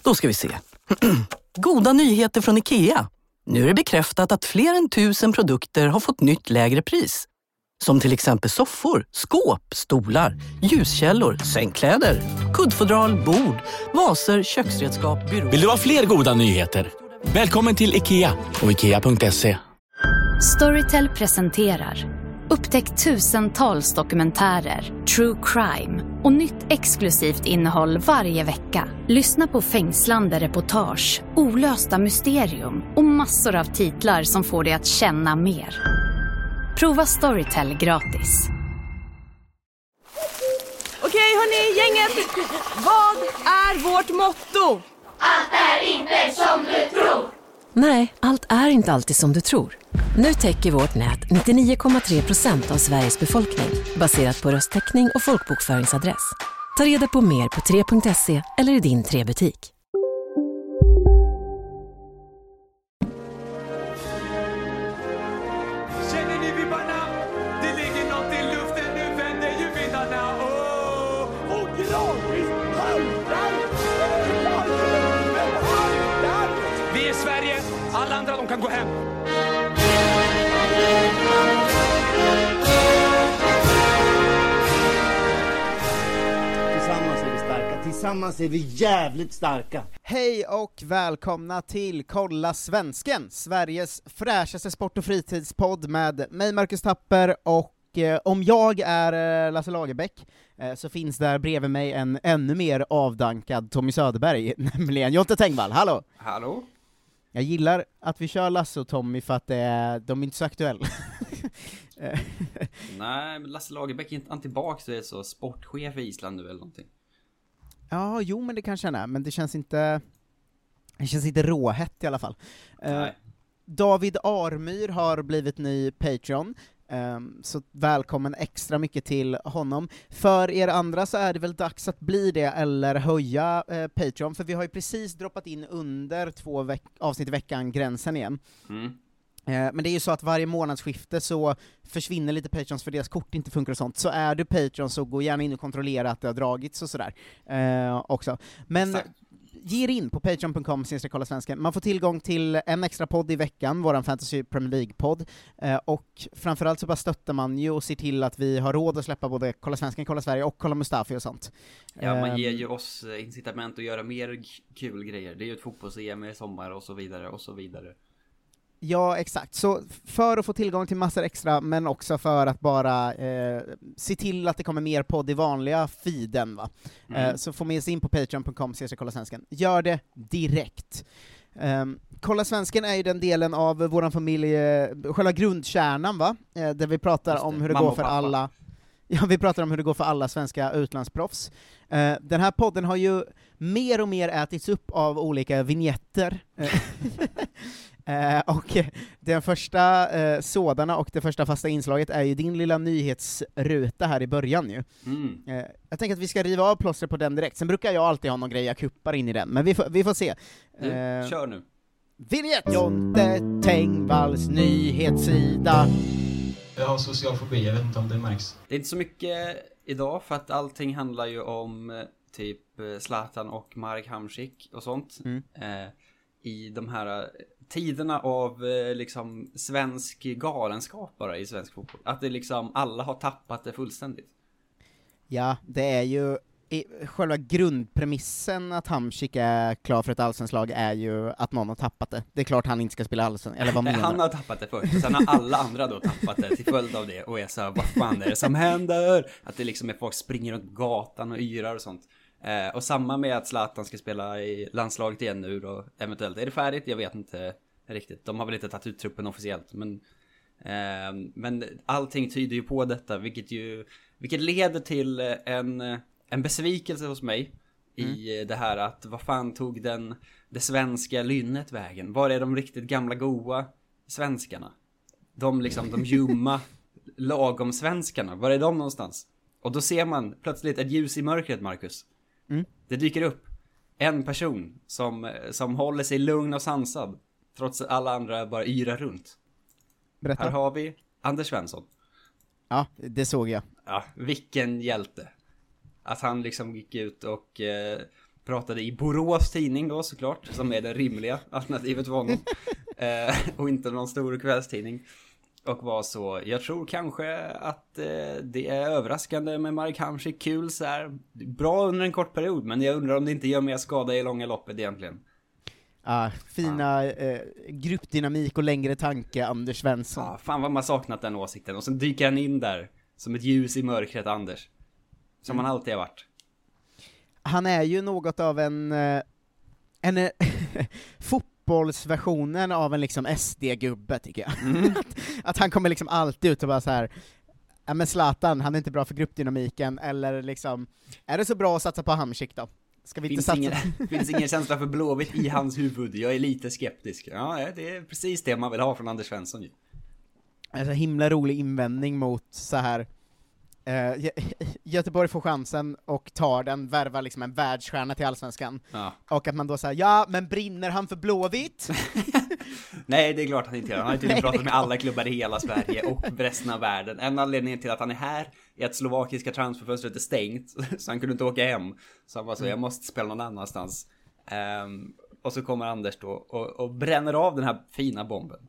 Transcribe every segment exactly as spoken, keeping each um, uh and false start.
Då ska vi se. Goda nyheter från IKEA. Nu är det bekräftat att fler än tusen produkter har fått nytt lägre pris. Som till exempel soffor, skåp, stolar, ljuskällor, sängkläder, kuddfodral, bord, vaser, köksredskap, byråer. Vill du ha fler goda nyheter? Välkommen till IKEA och ikea punkt se. Storytel presenterar upptäck tusentals dokumentärer, true crime och nytt exklusivt innehåll varje vecka. Lyssna på fängslande reportage, olösta mysterium och massor av titlar som får dig att känna mer. Prova Storytel gratis. Okej hörni, gänget. Vad är vårt motto? Allt är inte som du tror. Nej, allt är inte alltid som du tror. Nu täcker vårt nät nittionio komma tre procent av Sveriges befolkning baserat på röstteckning och folkbokföringsadress. Ta reda på mer på tre punkt se eller i din tre-butik. Känner ni vibbarna? Det ligger något i luften, nu vänder ju vindarna. Åh, och gradvis haltar. Vi är Sverige, alla andra de kan gå hem. Tillsammans är vi starka, tillsammans är vi jävligt starka. Hej och välkomna till Kolla Svensken, Sveriges fräschaste sport- och fritidspodd med mig Marcus Tapper och eh, om jag är eh, Lasse Lagerbäck eh, så finns där bredvid mig en ännu mer avdankad Tommy Söderberg, nämligen Jonte Tengvall. Hallå! Hallå! Jag gillar att vi kör Lasse och Tommy för att det är, de är inte så aktuella. Nej, men Lasse Lagerbäck är inte han tillbaka så är så sportchef i Island nu eller någonting. Ja, jo men det kanske han är, men det känns inte det känns inte råhett i alla fall. Nej. Uh, David Armyr har blivit ny Patreon, um, så välkommen extra mycket till honom. För er andra så är det väl dags att bli det eller höja uh, Patreon, för vi har ju precis droppat in under två veck- avsnitt i veckan gränsen igen. Mm. Men det är ju så att varje månadsskifte så försvinner lite Patreons för deras kort inte funkar och sånt. Så är du Patreon så gå gärna in och kontrollera att det har dragits och sådär eh, också. Men Exakt. ge er in på patreon punkt com slash kolla svensken. Man får tillgång till en extra podd i veckan, våran Fantasy Premier League-podd. Eh, och framförallt så bara stöttar man ju och ser till att vi har råd att släppa både Kolla Svensken, Kolla Sverige och Kolla Mustafi och sånt. Ja, man Eh, ger ju oss incitament att göra mer g- kul grejer. Det är ju ett fotbolls-E M i sommar och så vidare och så vidare. Ja, exakt. Så för att få tillgång till massor extra, men också för att bara eh, se till att det kommer mer podd i vanliga feeden, va? Mm. Eh, så får man ge sig in på patreon punkt com slash kolla svensken. Gör det direkt. Um, Kolla Svensken är ju den delen av våran familj, eh, själva grundkärnan, va? Eh, där vi pratar Just det. om hur det Mamma går och för pappa. alla Ja, vi pratar om hur det går för alla svenska utlandsproffs. Uh, den här podden har ju mer och mer ätits upp av olika vignetter. Uh, och den första uh, sådana och det första fasta inslaget är ju din lilla nyhetsruta här i början ju. Mm. Uh, jag tänker att vi ska riva av plåstret på den direkt. Sen brukar jag alltid ha någon grej jag kuppar in i den, men vi får, vi får se. Du, Uh, kör nu. Vignett! Jonte Tengvalls nyhetssida. Jag har social fobi, jag vet inte om det märks. Det är inte så mycket idag för att allting handlar ju om eh, typ eh, Zlatan och Marek Hamšík och sånt. Mm. Eh, I de här eh, tiderna av eh, liksom svensk galenskap bara i svensk fotboll. Att det liksom alla har tappat det fullständigt. Ja, det är ju i själva grundpremissen att Hamšík är klar för ett allsvenskt lag är ju att någon har tappat det. Det är klart han inte ska spela allsvenskt, eller vad Nej, menar han har tappat det först, och sen har alla andra då tappat det till följd av det, och är så här, vad fan är det som händer? Att det liksom är folk springer runt gatan och yrar och sånt. Eh, och samma med att Zlatan ska spela i landslaget igen nu då, eventuellt. Är det färdigt? Jag vet inte riktigt. De har väl inte tagit ut truppen officiellt, men eh, men allting tyder ju på detta, vilket ju vilket leder till en en besvikelse hos mig i mm. det här att vad fan tog den det svenska lynnet vägen? Var är de riktigt gamla goa svenskarna? De liksom de ljumma lagom svenskarna. Var är de någonstans? Och då ser man plötsligt ett ljus i mörkret, Marcus. Mm. Det dyker upp en person som som håller sig lugn och sansad trots att alla andra bara yrar runt. Berätta. Här har vi Anders Svensson. Ja, det såg jag. Ja, vilken hjälte. Att han liksom gick ut och eh, pratade i Borås tidning då såklart, som är det rimliga alternativet för honom. eh, och inte någon stor kvällstidning. Och var så, jag tror kanske att eh, det är överraskande med Marek Hamšík, kul så här, bra under en kort period, men jag undrar om det inte gör mer skada i långa loppet egentligen. Ja, fina ja. Eh, gruppdynamik och längre tanke, Anders Svensson. Ja, fan vad man saknat den åsikten. Och sen dyker han in där som ett ljus i mörkret, Anders. Som mm. han alltid har varit. Han är ju något av en en fotbollsversionen av en liksom S D-gubbe, tycker jag. Mm. att, att han kommer liksom alltid ut och bara så här, ja men Zlatan, han är inte bra för gruppdynamiken, eller liksom, är det så bra att satsa på Hamšík då? Ska vi finns, inte ingen, finns ingen känsla för Blåvitt i hans huvud. Jag är lite skeptisk. Ja, det är precis det man vill ha från Anders Svensson ju. Alltså himla rolig invändning mot så här. Uh, Göteborg får chansen och tar den, värvar liksom en världsstjärna till Allsvenskan. Ja. Och att man då säger, ja, men brinner han för Blåvitt? Nej, det är klart att han inte gör. Han har ju tydligen pratat med alla klubbar i hela Sverige och resten av världen. En anledning till att han är här är att slovakiska transferfönstret är stängt, så han kunde inte åka hem. Så han var så, jag måste spela någon annanstans. Um, och så kommer Anders då och, och bränner av den här fina bomben.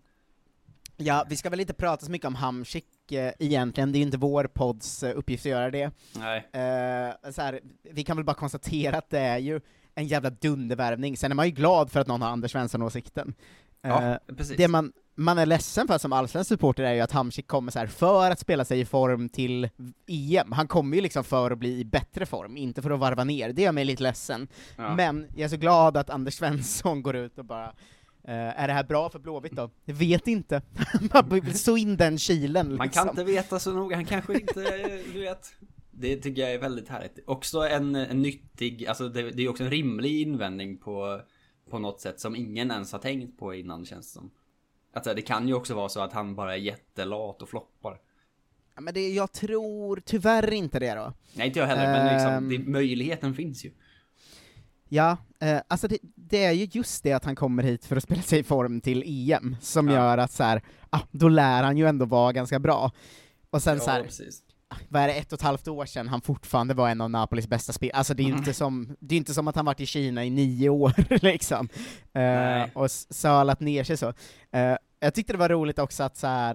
Ja, vi ska väl inte prata så mycket om Hamšík eh, egentligen, det är ju inte vår podds eh, uppgift att göra det. Nej. Eh, så här, vi kan väl bara konstatera att det är ju en jävla dundervärvning. Sen är man ju glad för att någon har Anders Svensson-åsikten. Eh, ja, precis. Det man, man är ledsen för som allsvensk supporter är ju att Hamšík kommer så här för att spela sig i form till E M. Han kommer ju liksom för att bli i bättre form, inte för att varva ner. Det gör mig lite ledsen. Ja. Men jag är så glad att Anders Svensson går ut och bara Uh, är det här bra för Blåvitt då? Jag vet inte. Man vill så in den kilen liksom. Man kan inte veta så noga. Han kanske inte, du vet. Det tycker jag är väldigt härligt. Också en, en nyttig, alltså det, det är också en rimlig invändning på, på något sätt som ingen ens har tänkt på innan, känns det som. Alltså, det kan ju också vara så att han bara är jättelat och floppar. Ja, men det, jag tror tyvärr inte det då. Nej, inte jag heller, uh, men liksom, det, möjligheten finns ju. Ja, eh, alltså det, det är ju just det att han kommer hit för att spela sig i form till E M som ja. gör att så här, ah, då lär han ju ändå vara ganska bra. Och sen ja, så här, precis. Vad är det, ett och ett halvt år sedan han fortfarande var en av Napolis bästa spelare. Alltså det är ju mm. inte som, det är inte som att han varit i Kina i nio år liksom. Eh, och sölat ner sig så. Eh, jag tyckte det var roligt också att så här,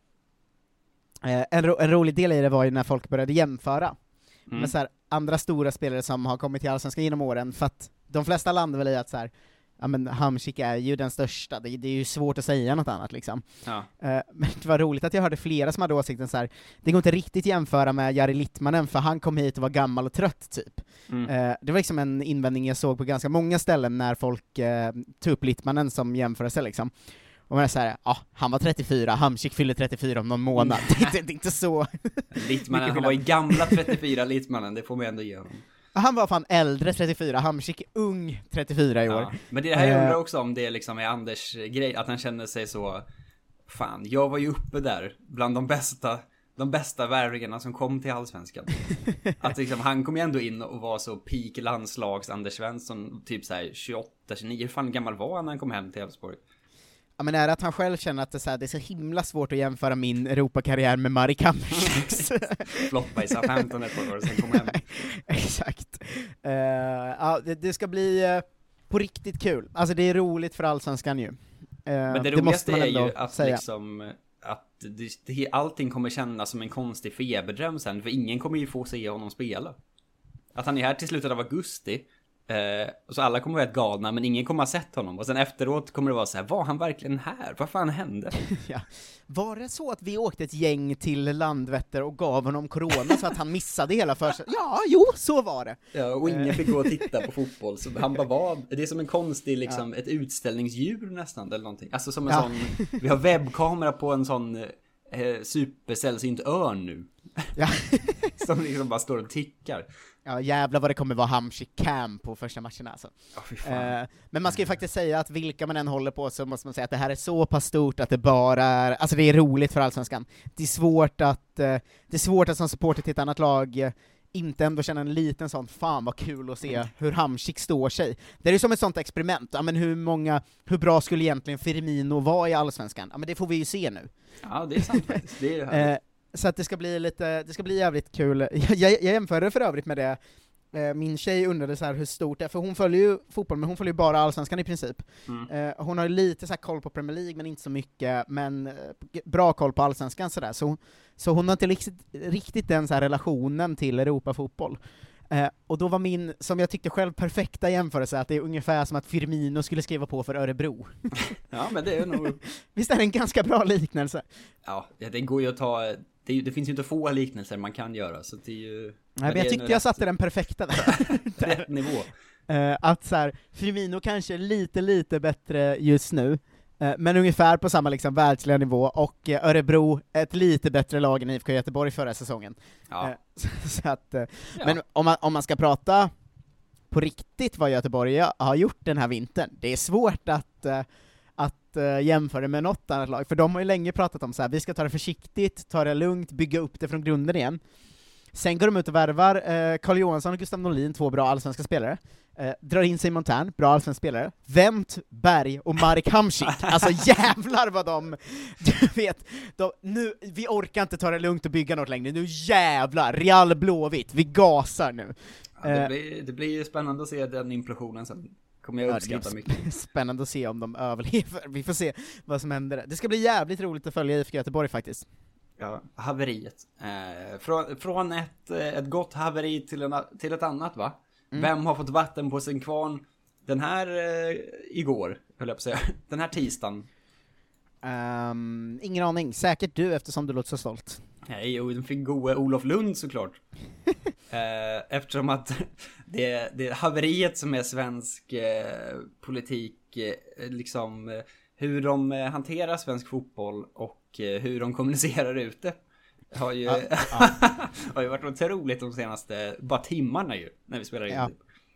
eh, en, ro, en rolig del i det var ju när folk började jämföra. Mm. Men så här, andra stora spelare som har kommit till Allsvenskan genom åren, för att de flesta landar väl i att så här, ja men Hamšík är ju den största, det, det är ju svårt att säga något annat liksom. Ja. Uh, men det var roligt att jag hörde flera som hade åsikten så här, det går inte riktigt jämföra med Jari Litmanen för han kom hit och var gammal och trött typ. Mm. Uh, det var liksom en invändning jag såg på ganska många ställen när folk uh, tog upp Litmanen som jämförelse liksom. Och man är såhär, ja, han var trettiofyra, Hamšík fyller trettiofyra om någon månad. det, är inte, det är inte så... Litmanen, han var i gamla trettiofyra, Litmanen, det får man ändå ge honom. Han var fan äldre trettiofyra, Hamšík ung trettiofyra i år. Ja, men det här jag undrar också om det liksom är Anders grej, att han känner sig så, fan, jag var ju uppe där bland de bästa, de bästa värvningarna som kom till Allsvenskan. Att liksom, han kom ju ändå in och var så peak landslags Anders Svensson, typ såhär tjugoåtta tjugonio, hur fan gammal var han när han kom hem till Elfsborg? Ja, men är det att han själv känner att det är så, här, det är så himla svårt att jämföra min Europakarriär med Marek Hamšík. Floppa i Southampton ett år och sen kom hem. Exakt. Uh, ja, det, det ska bli uh, på riktigt kul. Alltså det är roligt för Allsvenskan ju. Uh, men det roligaste är ju att säga. liksom att det, det, allting kommer kännas som en konstig feberdröm sen, för ingen kommer ju få se honom spela. Att han är här till slutet av augusti. Uh, så alla kommer att vara galna, men ingen kommer att ha sett honom. Och sen efteråt kommer det vara så här, var han verkligen här? Vad fan hände? Ja. Var det så att vi åkte ett gäng till Landvetter och gav honom corona så att han missade hela för sig? Ja, jo, så var det. Ja, och ingen fick gå och titta på fotboll. Så han bara var, det är som en konstig, liksom, ja. ett utställningsdjur nästan, eller någonting. Alltså som en ja. sån, vi har webbkamera på en sån eh, supersällsynt örn nu. Ja. Som liksom bara står och tickar. Ja, jävlar vad det kommer vara Hamšík Camp på första matcherna alltså. Oh, eh, men man ska ju faktiskt säga att vilka man än håller på så måste man säga att det här är så pass stort att det bara är, alltså det är roligt för Allsvenskan. Det är svårt att, eh, det är svårt att som supporter till ett annat lag eh, inte ändå känna en liten sån, fan vad kul att se mm. hur Hamšík står sig. Det är ju som ett sånt experiment, ja, men hur många, hur bra skulle egentligen Firmino vara i Allsvenskan? Ja, men det får vi ju se nu. Ja, det är sant faktiskt. Det är ju härligt. Så att det ska bli lite, det ska bli jävligt kul. Jag, jag, jag jämförde för övrigt med det eh, min tjej undrade så här hur stort det är, för hon följer ju fotboll, men hon följer ju bara Allsvenskan i princip. Mm. Eh, hon har ju lite så här koll på Premier League, men inte så mycket, men eh, bra koll på Allsvenskan sådär, så, så hon har inte riktigt, riktigt den så här relationen till Europafotboll. Eh, och då var min, som jag tyckte själv, perfekta jämförelse att det är ungefär som att Firmino skulle skriva på för Örebro. Ja, men det är nog... Visst är det en ganska bra liknelse? Ja, det går ju att ta... Det, är, det finns ju inte få liknelser man kan göra, så det är ju... Nej, men jag jag tyckte jag satte den perfekta där. Rätt nivå. Uh, att så här, Firmino kanske lite, lite bättre just nu, uh, men ungefär på samma liksom världsliga nivå, och uh, Örebro ett lite bättre lag än I F K Göteborg förra säsongen. Ja. Uh, så, så att, uh, ja. Men om man, om man ska prata på riktigt vad Göteborg har gjort den här vintern, det är svårt att uh, att uh, jämföra med något annat lag, för de har ju länge pratat om så här: vi ska ta det försiktigt, ta det lugnt, bygga upp det från grunden igen. Sen går de ut och värvar uh, Carl Johansson och Gustav Norlin, två bra allsvenska spelare, uh, drar in Simon Tern, bra allsvenska spelare, Wendt, Berg och Marek Hamsik. Alltså jävlar vad de, du vet, de, nu, vi orkar inte ta det lugnt och bygga något längre, nu jävlar, Real Blåvitt, vi gasar nu. Ja, det, uh, blir, det blir spännande att se den implosionen sen. Kommer jag uppskatta mycket. Spännande att se om de överlever. Vi får se vad som händer. Det ska bli jävligt roligt att följa I F K Göteborg faktiskt. Ja, haveriet. Eh, från, från ett, ett gott haveri till, en, till ett annat, va? Mm. Vem har fått vatten på sin kvarn den här eh, igår, höll jag på att säga. Den här tisdagen. Um, ingen aning. Säkert du, eftersom du låter så stolt. Nej, och den fick goe Olof Lund såklart. eh, eftersom att det, det haveriet som är svensk eh, politik, eh, liksom eh, hur de eh, hanterar svensk fotboll och eh, hur de kommunicerar ute har ju, ja, ja. har ju varit otroligt de senaste bara timmarna ju, när vi spelar in. Ja.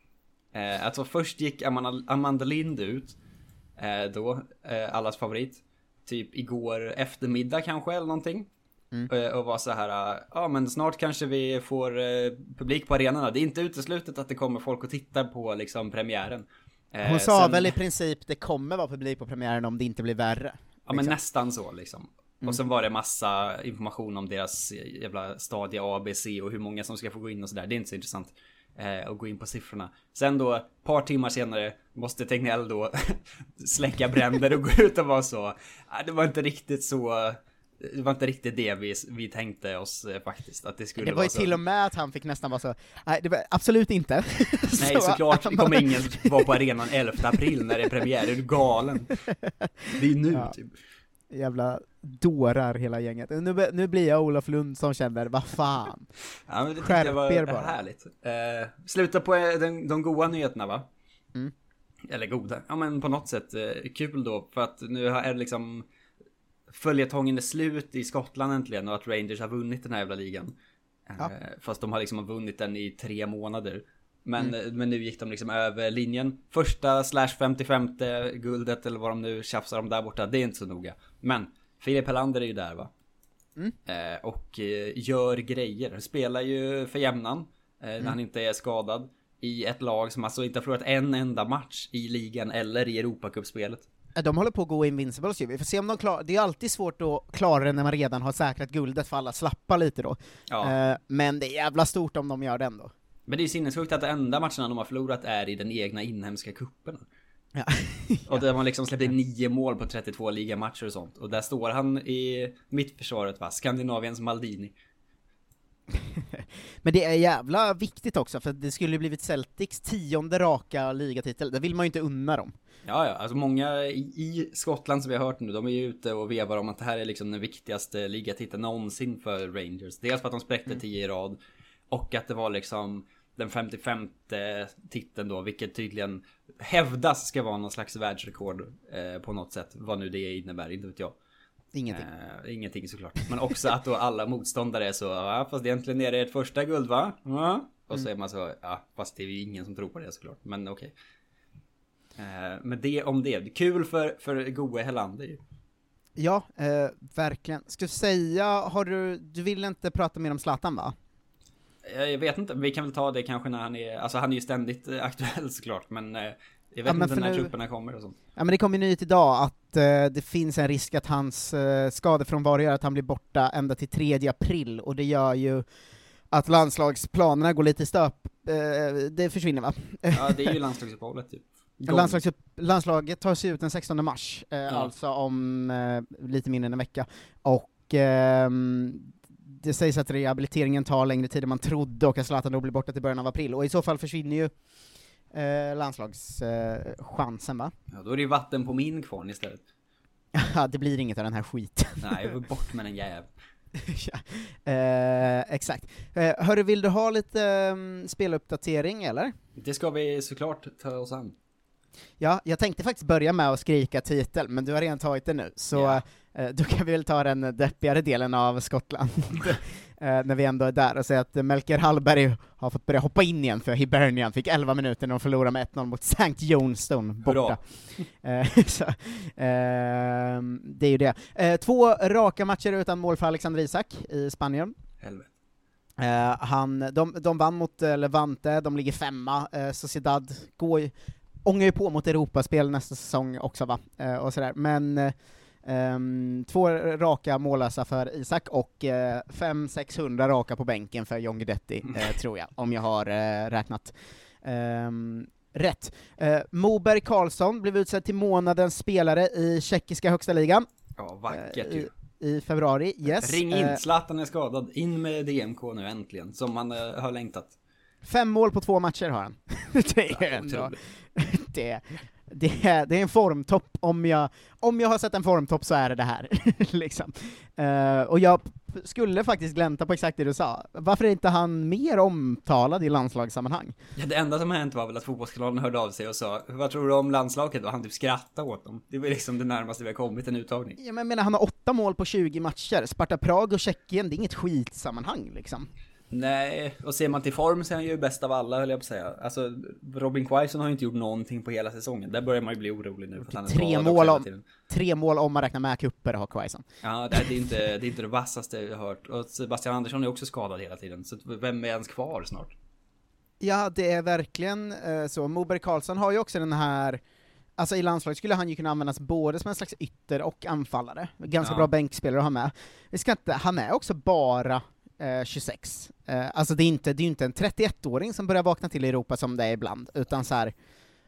Eh, alltså först gick Amanda, Amanda Lind ut, eh, då, eh, allas favorit, typ igår eftermiddag kanske eller någonting. Mm. Och var så här, ja men snart kanske vi får eh, publik på arenorna. Det är inte uteslutet att det kommer folk och tittar på liksom premiären. Eh, Hon sa sen, väl i princip det kommer vara publik på premiären om det inte blir värre. Ja liksom. Men nästan så liksom. Mm. Och sen var det massa information om deras jävla stadie A, B, C och hur många som ska få gå in och sådär. Det är inte så intressant eh, att gå in på siffrorna. Sen då, ett par timmar senare måste Tegnell då släcka bränder och gå ut och vara så. Ah, det var inte riktigt så... Det var inte riktigt det vi, vi tänkte oss eh, faktiskt, att det skulle det var vara ju så. Till och med att han fick nästan vara så. Nej, det var absolut inte. Nej, så, såklart, det kommer ingen vara på arenan elfte april när det är premiär, är du galen? Det är nu ja. Typ. Jävla dårar hela gänget. Nu, nu blir jag Olof Lund som känner, vad fan. Ja, men det tyckte jag var bara. Härligt. Eh, sluta på den, de goda nyheterna, va? Mm. Eller goda, ja men på något sätt eh, kul då, för att nu är det liksom följetongen är slut i Skottland äntligen, och att Rangers har vunnit den här jävla ligan. Ja. Eh, fast de har liksom vunnit den i tre månader. Men, mm. men nu gick de liksom över linjen. Första slash femtiofemte guldet, eller vad de nu tjafsar om där borta, det är inte så noga. Men Filip Helander är ju där, va? Mm. Eh, och eh, gör grejer. Spelar ju för jämnan eh, mm. när han inte är skadad. I ett lag som alltså inte har förlorat en enda match i ligan eller i Europacupspelet. De håller på att gå Invincibles ju. Vi får se om de klarar. Det är alltid svårt att klara det när man redan har säkrat guldet, för alla slappar lite då. Ja. Uh, men det är jävla stort om de gör det ändå. Men det är ju sinnessjukt att de enda matcherna de har förlorat är i den egna inhemska kuppen. Ja. Och där man liksom släppte in nio mål på trettiotvå ligamatcher och sånt. Och där står han i mittförsvaret, va? Skandinaviens Maldini. Men det är jävla viktigt också, för det skulle blivit Celtics tionde raka ligatitel. Det vill man ju inte unna dem. Ja, ja, alltså många i, i Skottland som vi har hört nu, de är ju ute och vevar om att det här är liksom den viktigaste ligatiteln någonsin för Rangers. Dels för att de spräckte mm. tio i rad, och att det var liksom den femtiofemte titeln då, vilket tydligen hävdas ska vara någon slags världsrekord eh, på något sätt. Vad nu det innebär, inte vet jag. Ingenting. Eh, ingenting såklart. Men också att då alla motståndare är så, ja, fast egentligen är det ett första guld, va? Ja. Och så är man så, ja, fast det är ju ingen som tror på det såklart. Men okej. Eh, men det om det. Kul för, för Goe Helander ju. Ja, eh, verkligen. Ska jag säga, har du, du vill inte prata mer om Zlatan, va? Jag vet inte, vi kan väl ta det kanske när han är, alltså han är ju ständigt eh, aktuell såklart, men eh, jag vet ja, inte när nu, trupperna kommer och sånt. Ja, men det kom ju nytt idag att eh, det finns en risk att hans eh, skadefrånvaro gör att han blir borta ända till tredje april, och det gör ju att landslagsplanerna går lite i stöp, eh, det försvinner va? Ja, det är ju landslagsuppehållet typ. Landslags, landslaget tar sig ut den sextonde mars, eh, ja. alltså om eh, lite mindre än en vecka. Och eh, det sägs att rehabiliteringen tar längre tid än man trodde och att Zlatan då blir borta till början av april. Och i så fall försvinner ju eh, landslagschansen eh, va? Ja, då är det ju vatten på min kvarn istället. Ja, det blir inget av den här skiten. Nej, jag vill bort med den jäv. ja. eh, exakt. Eh, hörru, vill du ha lite um, speluppdatering eller? Det ska vi såklart ta oss an. Ja, jag tänkte faktiskt börja med att skrika titel, men du har redan tagit det nu, så yeah. eh, då kan vi väl ta den deppigare delen av Skottland eh, när vi ändå är där och säga att Melker Hallberg har fått börja hoppa in igen för Hibernian fick elva minuter när de förlorade med ett noll mot Sankt Johnstone borta. eh, så, eh, det är ju det. Eh, två raka matcher utan mål för Alexander Isak i Spanien. Helvete. Eh, han, de, de vann mot eh, Levante, de ligger femma, eh, Sociedad går ju ångar ju på mot Europaspel nästa säsong också va, eh, och sådär, men eh, um, två raka mållösa för Isak och eh, fem sexhundra raka på bänken för John Guidetti, eh, tror jag, om jag har eh, räknat um, rätt. Eh, Moberg Karlsson blev utsedd till månadens spelare i tjeckiska högsta ligan. Ja, vackert eh, ju. I, I februari, yes. Ring in, eh, Zlatan är skadad, in med D M K nu äntligen, som man eh, har längtat. Fem mål på två matcher har han. det är ändå, det, det, är, det är en formtopp, om jag, om jag har sett en formtopp så är det det här. liksom. uh, och jag skulle faktiskt glänta på exakt det du sa. Varför är inte han mer omtalad i landslagssammanhang? Ja, det enda som har hänt var väl att fotbollskanalen hörde av sig och sa, vad tror du om landslaget? Och han typ skrattade åt dem. Det var liksom det närmaste vi har kommit en uttagning. Ja, men jag menar, han har åtta mål på tjugo matcher. Sparta Prag och Tjeckien, det är inget skitsammanhang liksom. Nej, och ser man till form så är han ju bäst av alla, höll jag på att säga. Alltså, Robin Quaison har ju inte gjort någonting på hela säsongen. Där börjar man ju bli orolig nu. För att han är tre, mål om, tre mål om man räknar med kupper har Quaison. Ja, det är, inte, det är inte det vassaste jag har hört. Och Sebastian Andersson är också skadad hela tiden. Så vem är ens kvar snart? Ja, det är verkligen eh, så. Moberg Karlsson har ju också den här... Alltså i landslaget skulle han ju kunna användas både som en slags ytter och anfallare. Ganska ja. bra bänkspelare att ha med. Vi ska inte, han är också bara... Eh, tjugosex. Eh, alltså det är inte det är ju inte en trettioettåring som börjar vakna till i Europa som det är ibland, utan så här,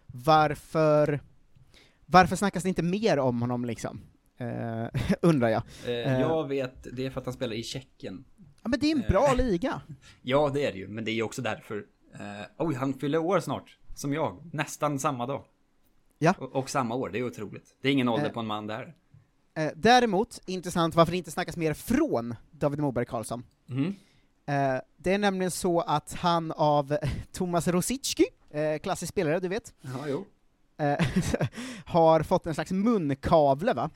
varför varför snackas det inte mer om honom liksom? Eh, undrar jag. Eh, jag vet, det är för att han spelar i Tjeckien. Ja, men det är en bra eh, liga. Ja, det är det ju, men det är ju också därför eh, oj, han fyller år snart som jag, nästan samma dag. Ja. Och, och samma år, det är otroligt. Det är ingen ålder eh. på en man där. Eh, däremot, intressant varför det inte snackas mer från David Moberg Karlsson. Mm. Eh, det är nämligen så att han av Thomas Rosicki, eh, klassisk spelare, du vet, ja, jo. Eh, har fått en slags munkavle, va?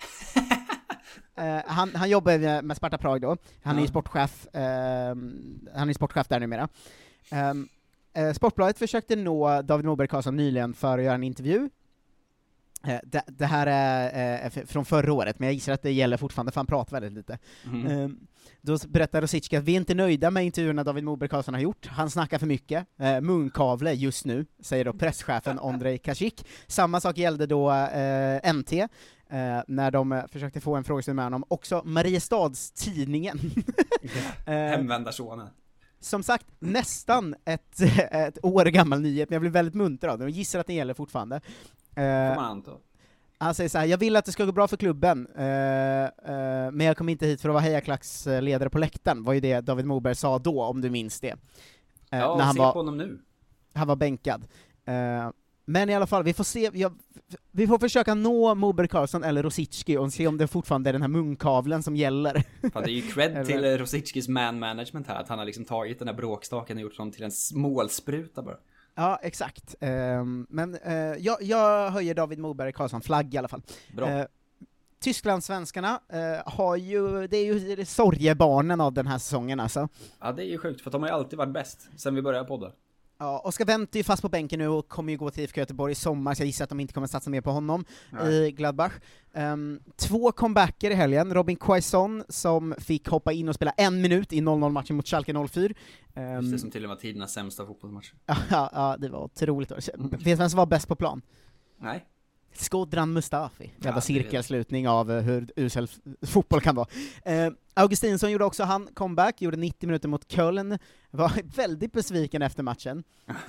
eh, han, han jobbar med Sparta Prag då, han ja. är ju sportchef, eh, han är sportchef där numera. Eh, eh, Sportbladet försökte nå David Moberg Karlsson nyligen för att göra en intervju. Det, det här är eh, från förra året, men jag gissar att det gäller fortfarande, för han pratar väldigt lite. Mm. Eh, då berättar Rosicki att vi är inte nöjda med intervjuerna David Moberg Karlsson har gjort. Han snackar för mycket. Eh, munkavle just nu, säger då presschefen Ondrej Kasik. Samma sak gällde då eh, M T, eh, när de försökte få en frågestund med honom. Också Mariestads tidningen. eh, Hemvändarsonen. Som sagt, nästan ett, ett år gammal nyhet, men jag blir väldigt munter av det och gissar att det gäller fortfarande. Får man anta. Han säger så här: jag vill att det ska gå bra för klubben, uh, uh, men jag kom inte hit för att vara hejaklacksledare på läktaren, var ju det David Moberg sa då, om du minns det. Uh, ja, när han se var, på honom nu. Han var bänkad. Uh, men i alla fall, vi får se, jag, vi får försöka nå Moberg Karlsson eller Rosicki och se om det fortfarande är den här munkavlen som gäller. Fan, det är ju cred till Rosickis man management här, att han har liksom tagit den här bråkstaken och gjort honom till en målspruta bara. Ja, exakt. Um, men uh, jag, jag höjer David Moberg Karlsson flagg i alla fall. Bra. Uh, Tysklandssvenskarna uh, har ju, det är ju sorgebarnen av den här säsongen alltså. Ja, det är ju sjukt, för de har ju alltid varit bäst sen vi började podda. Ja, Oskar Wendt är ju fast på bänken nu och kommer ju gå till I F K Göteborg i sommar, så jag gissar att de inte kommer satsa mer på honom. Nej. I Gladbach. Um, två comebacker i helgen. Robin Quaison som fick hoppa in och spela en minut i noll noll-matchen mot Schalke noll fyra. Um, Just det, som till och med tidernas sämsta fotbollsmatch. Ja, ja, det var otroligt. Vet du vem som var bäst på plan? Nej. Skodran Mustafi. Jävla Ja, cirkelslutning av uh, hur usel f- fotboll kan vara. Uh, Augustinsson gjorde också han comeback, gjorde nittio minuter mot Köln. Var väldigt besviken efter matchen.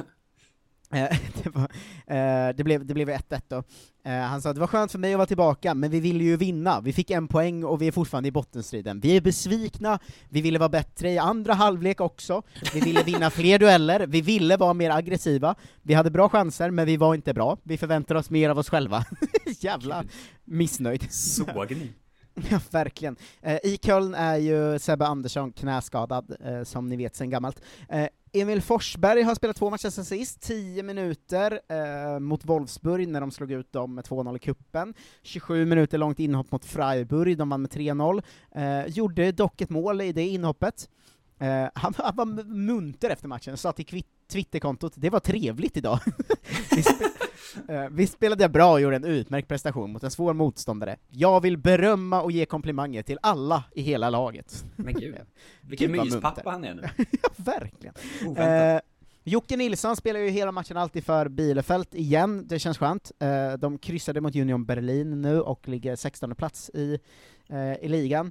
det, var, uh, det, blev, det blev ett ett då. Uh, han sa att det var skönt för mig att vara tillbaka, men vi ville ju vinna. Vi fick en poäng och vi är fortfarande i bottenstriden. Vi är besvikna, vi ville vara bättre i andra halvlek också. Vi ville vinna fler dueller, vi ville vara mer aggressiva. Vi hade bra chanser, men vi var inte bra. Vi förväntar oss mer av oss själva. Jävla missnöjd. Sågning. Ja, verkligen. Eh, I Köln är ju Sebbe Andersson knäskadad, eh, som ni vet sedan gammalt. Eh, Emil Forsberg har spelat två matcher sen sist, tio minuter eh, mot Wolfsburg när de slog ut dem med två noll i kuppen. tjugosju minuter långt inhopp mot Freiburg, de vann med tre noll. Eh, gjorde dock ett mål i det inhoppet. Eh, han, han var munter efter matchen, sa till kvitt Twitterkontot, det var trevligt idag. vi, spe- uh, vi spelade bra och gjorde en utmärkt prestation mot en svår motståndare. Jag vill berömma och ge komplimanger till alla i hela laget. Men gud, vilken myspappa han är nu. Ja, verkligen. Uh, Jocke Nilsson spelar ju hela matchen alltid för Bielefeld igen, det känns skönt. Uh, de kryssade mot Union Berlin nu och ligger sextonde plats i, uh, i ligan.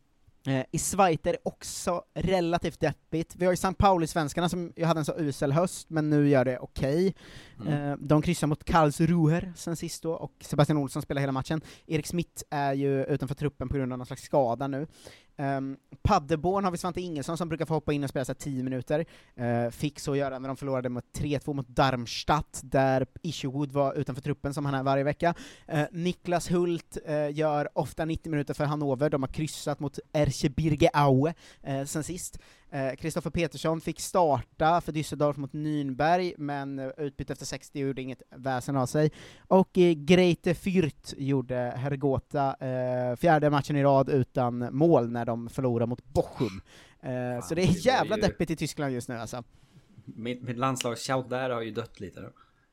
Eh, I Schweiz är det också relativt deppigt. Vi har ju Sankt Pauli-svenskarna som ju hade en så usel höst, men nu gör det okej. Okay. Mm. Eh, de kryssar mot Karlsruher sen sist då, och Sebastian Olsson spelar hela matchen. Erik Smith är ju utanför truppen på grund av någon slags skada nu. Um, Paderborn har vi Svante Ingelsson som brukar få hoppa in och spela så tio minuter. Uh, fick så göra när de förlorade med tre två mot Darmstadt, där Isherwood var utanför truppen som han är varje vecka. Uh, Niklas Hult uh, gör ofta nittio minuter för Hannover. De har kryssat mot Erzgebirge Aue uh, sen sist. Kristoffer uh, Petersson fick starta för Düsseldorf mot Nürnberg, men uh, utbyte efter sextio gjorde inget väsen av sig. Och uh, Greite Fürth gjorde Hergotha uh, fjärde matchen i rad utan mål när de förlorar mot Bochum. Uh, så det är det jävla ju... deppigt i Tyskland just nu alltså. Mitt, mitt landslags-shout där har ju dött lite då.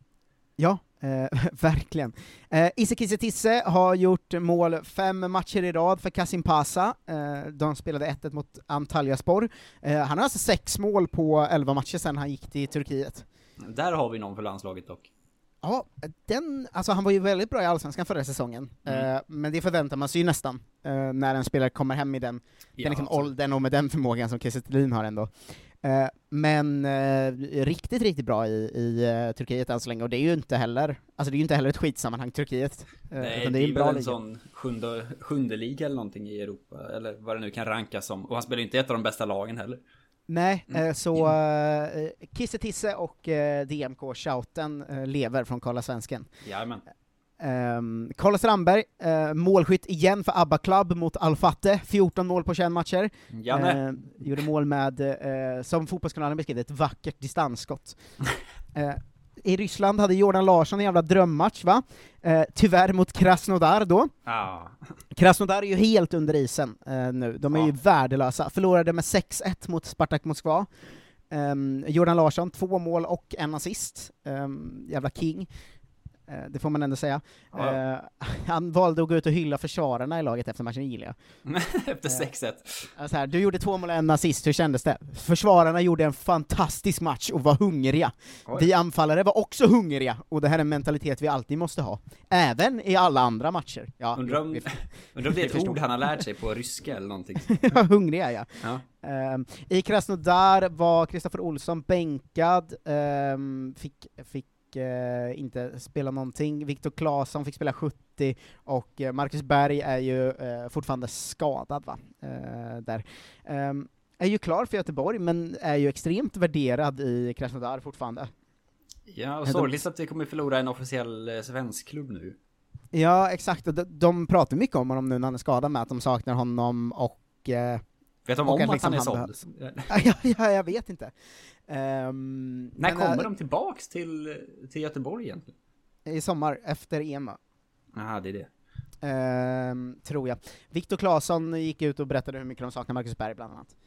Ja, eh, verkligen. Eh, Isse Kisse Tisse har gjort mål fem matcher i rad för Kasim Pasa. Eh, de spelade ett ett mot Antalyaspor. Eh, han har alltså sex mål på elva matcher sedan han gick till Turkiet. Där har vi någon för landslaget dock. Ja, den, alltså han var ju väldigt bra i Allsvenskan förra säsongen. Mm. Eh, men det förväntar man sig ju nästan eh, när en spelare kommer hem i den, ja, den liksom åldern och med den förmågan som Kiese Thelin har ändå. Uh, men uh, riktigt, riktigt bra i, i uh, Turkiet än så länge, och det är ju inte heller, alltså det är ju inte heller ett skitsammanhang Turkiet. Uh, Nej, utan det är, det är en bra väl en liga. sån sjunde, sjunde liga eller någonting i Europa, eller vad det nu kan rankas som, och han spelar ju inte ett av de bästa lagen heller. Nej, Mm. uh, så uh, Kisse Tisse och uh, D M K-shouten uh, lever från Karla Svensken. Jajamän. Um, Carlos Strandberg, uh, målskytt igen för ABBA Club mot Al-Fateh, fjorton mål på tjugoett matcher. Uh, gjorde mål med, uh, som fotbollskanalen beskrev, ett vackert distansskott. uh, I Ryssland hade Jordan Larsson en jävla drömmatch, va? Uh, tyvärr mot Krasnodar då. Ah. Krasnodar är ju helt under isen uh, nu, de är ah. ju värdelösa. Förlorade med sex ett mot Spartak Moskva. Um, Jordan Larsson, två mål och en assist. Um, jävla king. Det får man ändå säga. Ja. Uh, han valde att gå ut och hylla försvararna i laget efter matchen i Gilia. Efter sex ett. Uh, alltså här, du gjorde två mål och en assist, hur kändes det? Försvararna gjorde en fantastisk match och var hungriga. Oj. Vi anfallare var också hungriga, och det här är en mentalitet vi alltid måste ha. Även i alla andra matcher. Ja, undrar om, vi, undrar om det är ett ord han har lärt sig på ryska eller någonting. Ja, hungriga, ja. ja. Um, I Krasnodar var Kristoffer Olsson bänkad, um, fick, fick Uh, inte spela någonting. Viktor Claesson fick spela sjuttio, och uh, Marcus Berg är ju uh, fortfarande skadad, va? Uh, där. Um, är ju klar för Göteborg, men är ju extremt värderad i Krasnodar fortfarande. Ja, och sorgligt att vi kommer förlora en officiell uh, svensk klubb nu. Ja, exakt. De, de pratar mycket om honom nu när han är skadad, med att de saknar honom, och uh, vet de om att, liksom han är såld? ja, ja, jag vet inte. Um, När kommer äh, de tillbaks till, till Göteborg egentligen? I sommar, efter E M A. Jaha, det är det. Um, tror jag. Viktor Claesson gick ut och berättade hur mycket de saknar Marcus Berg, bland annat.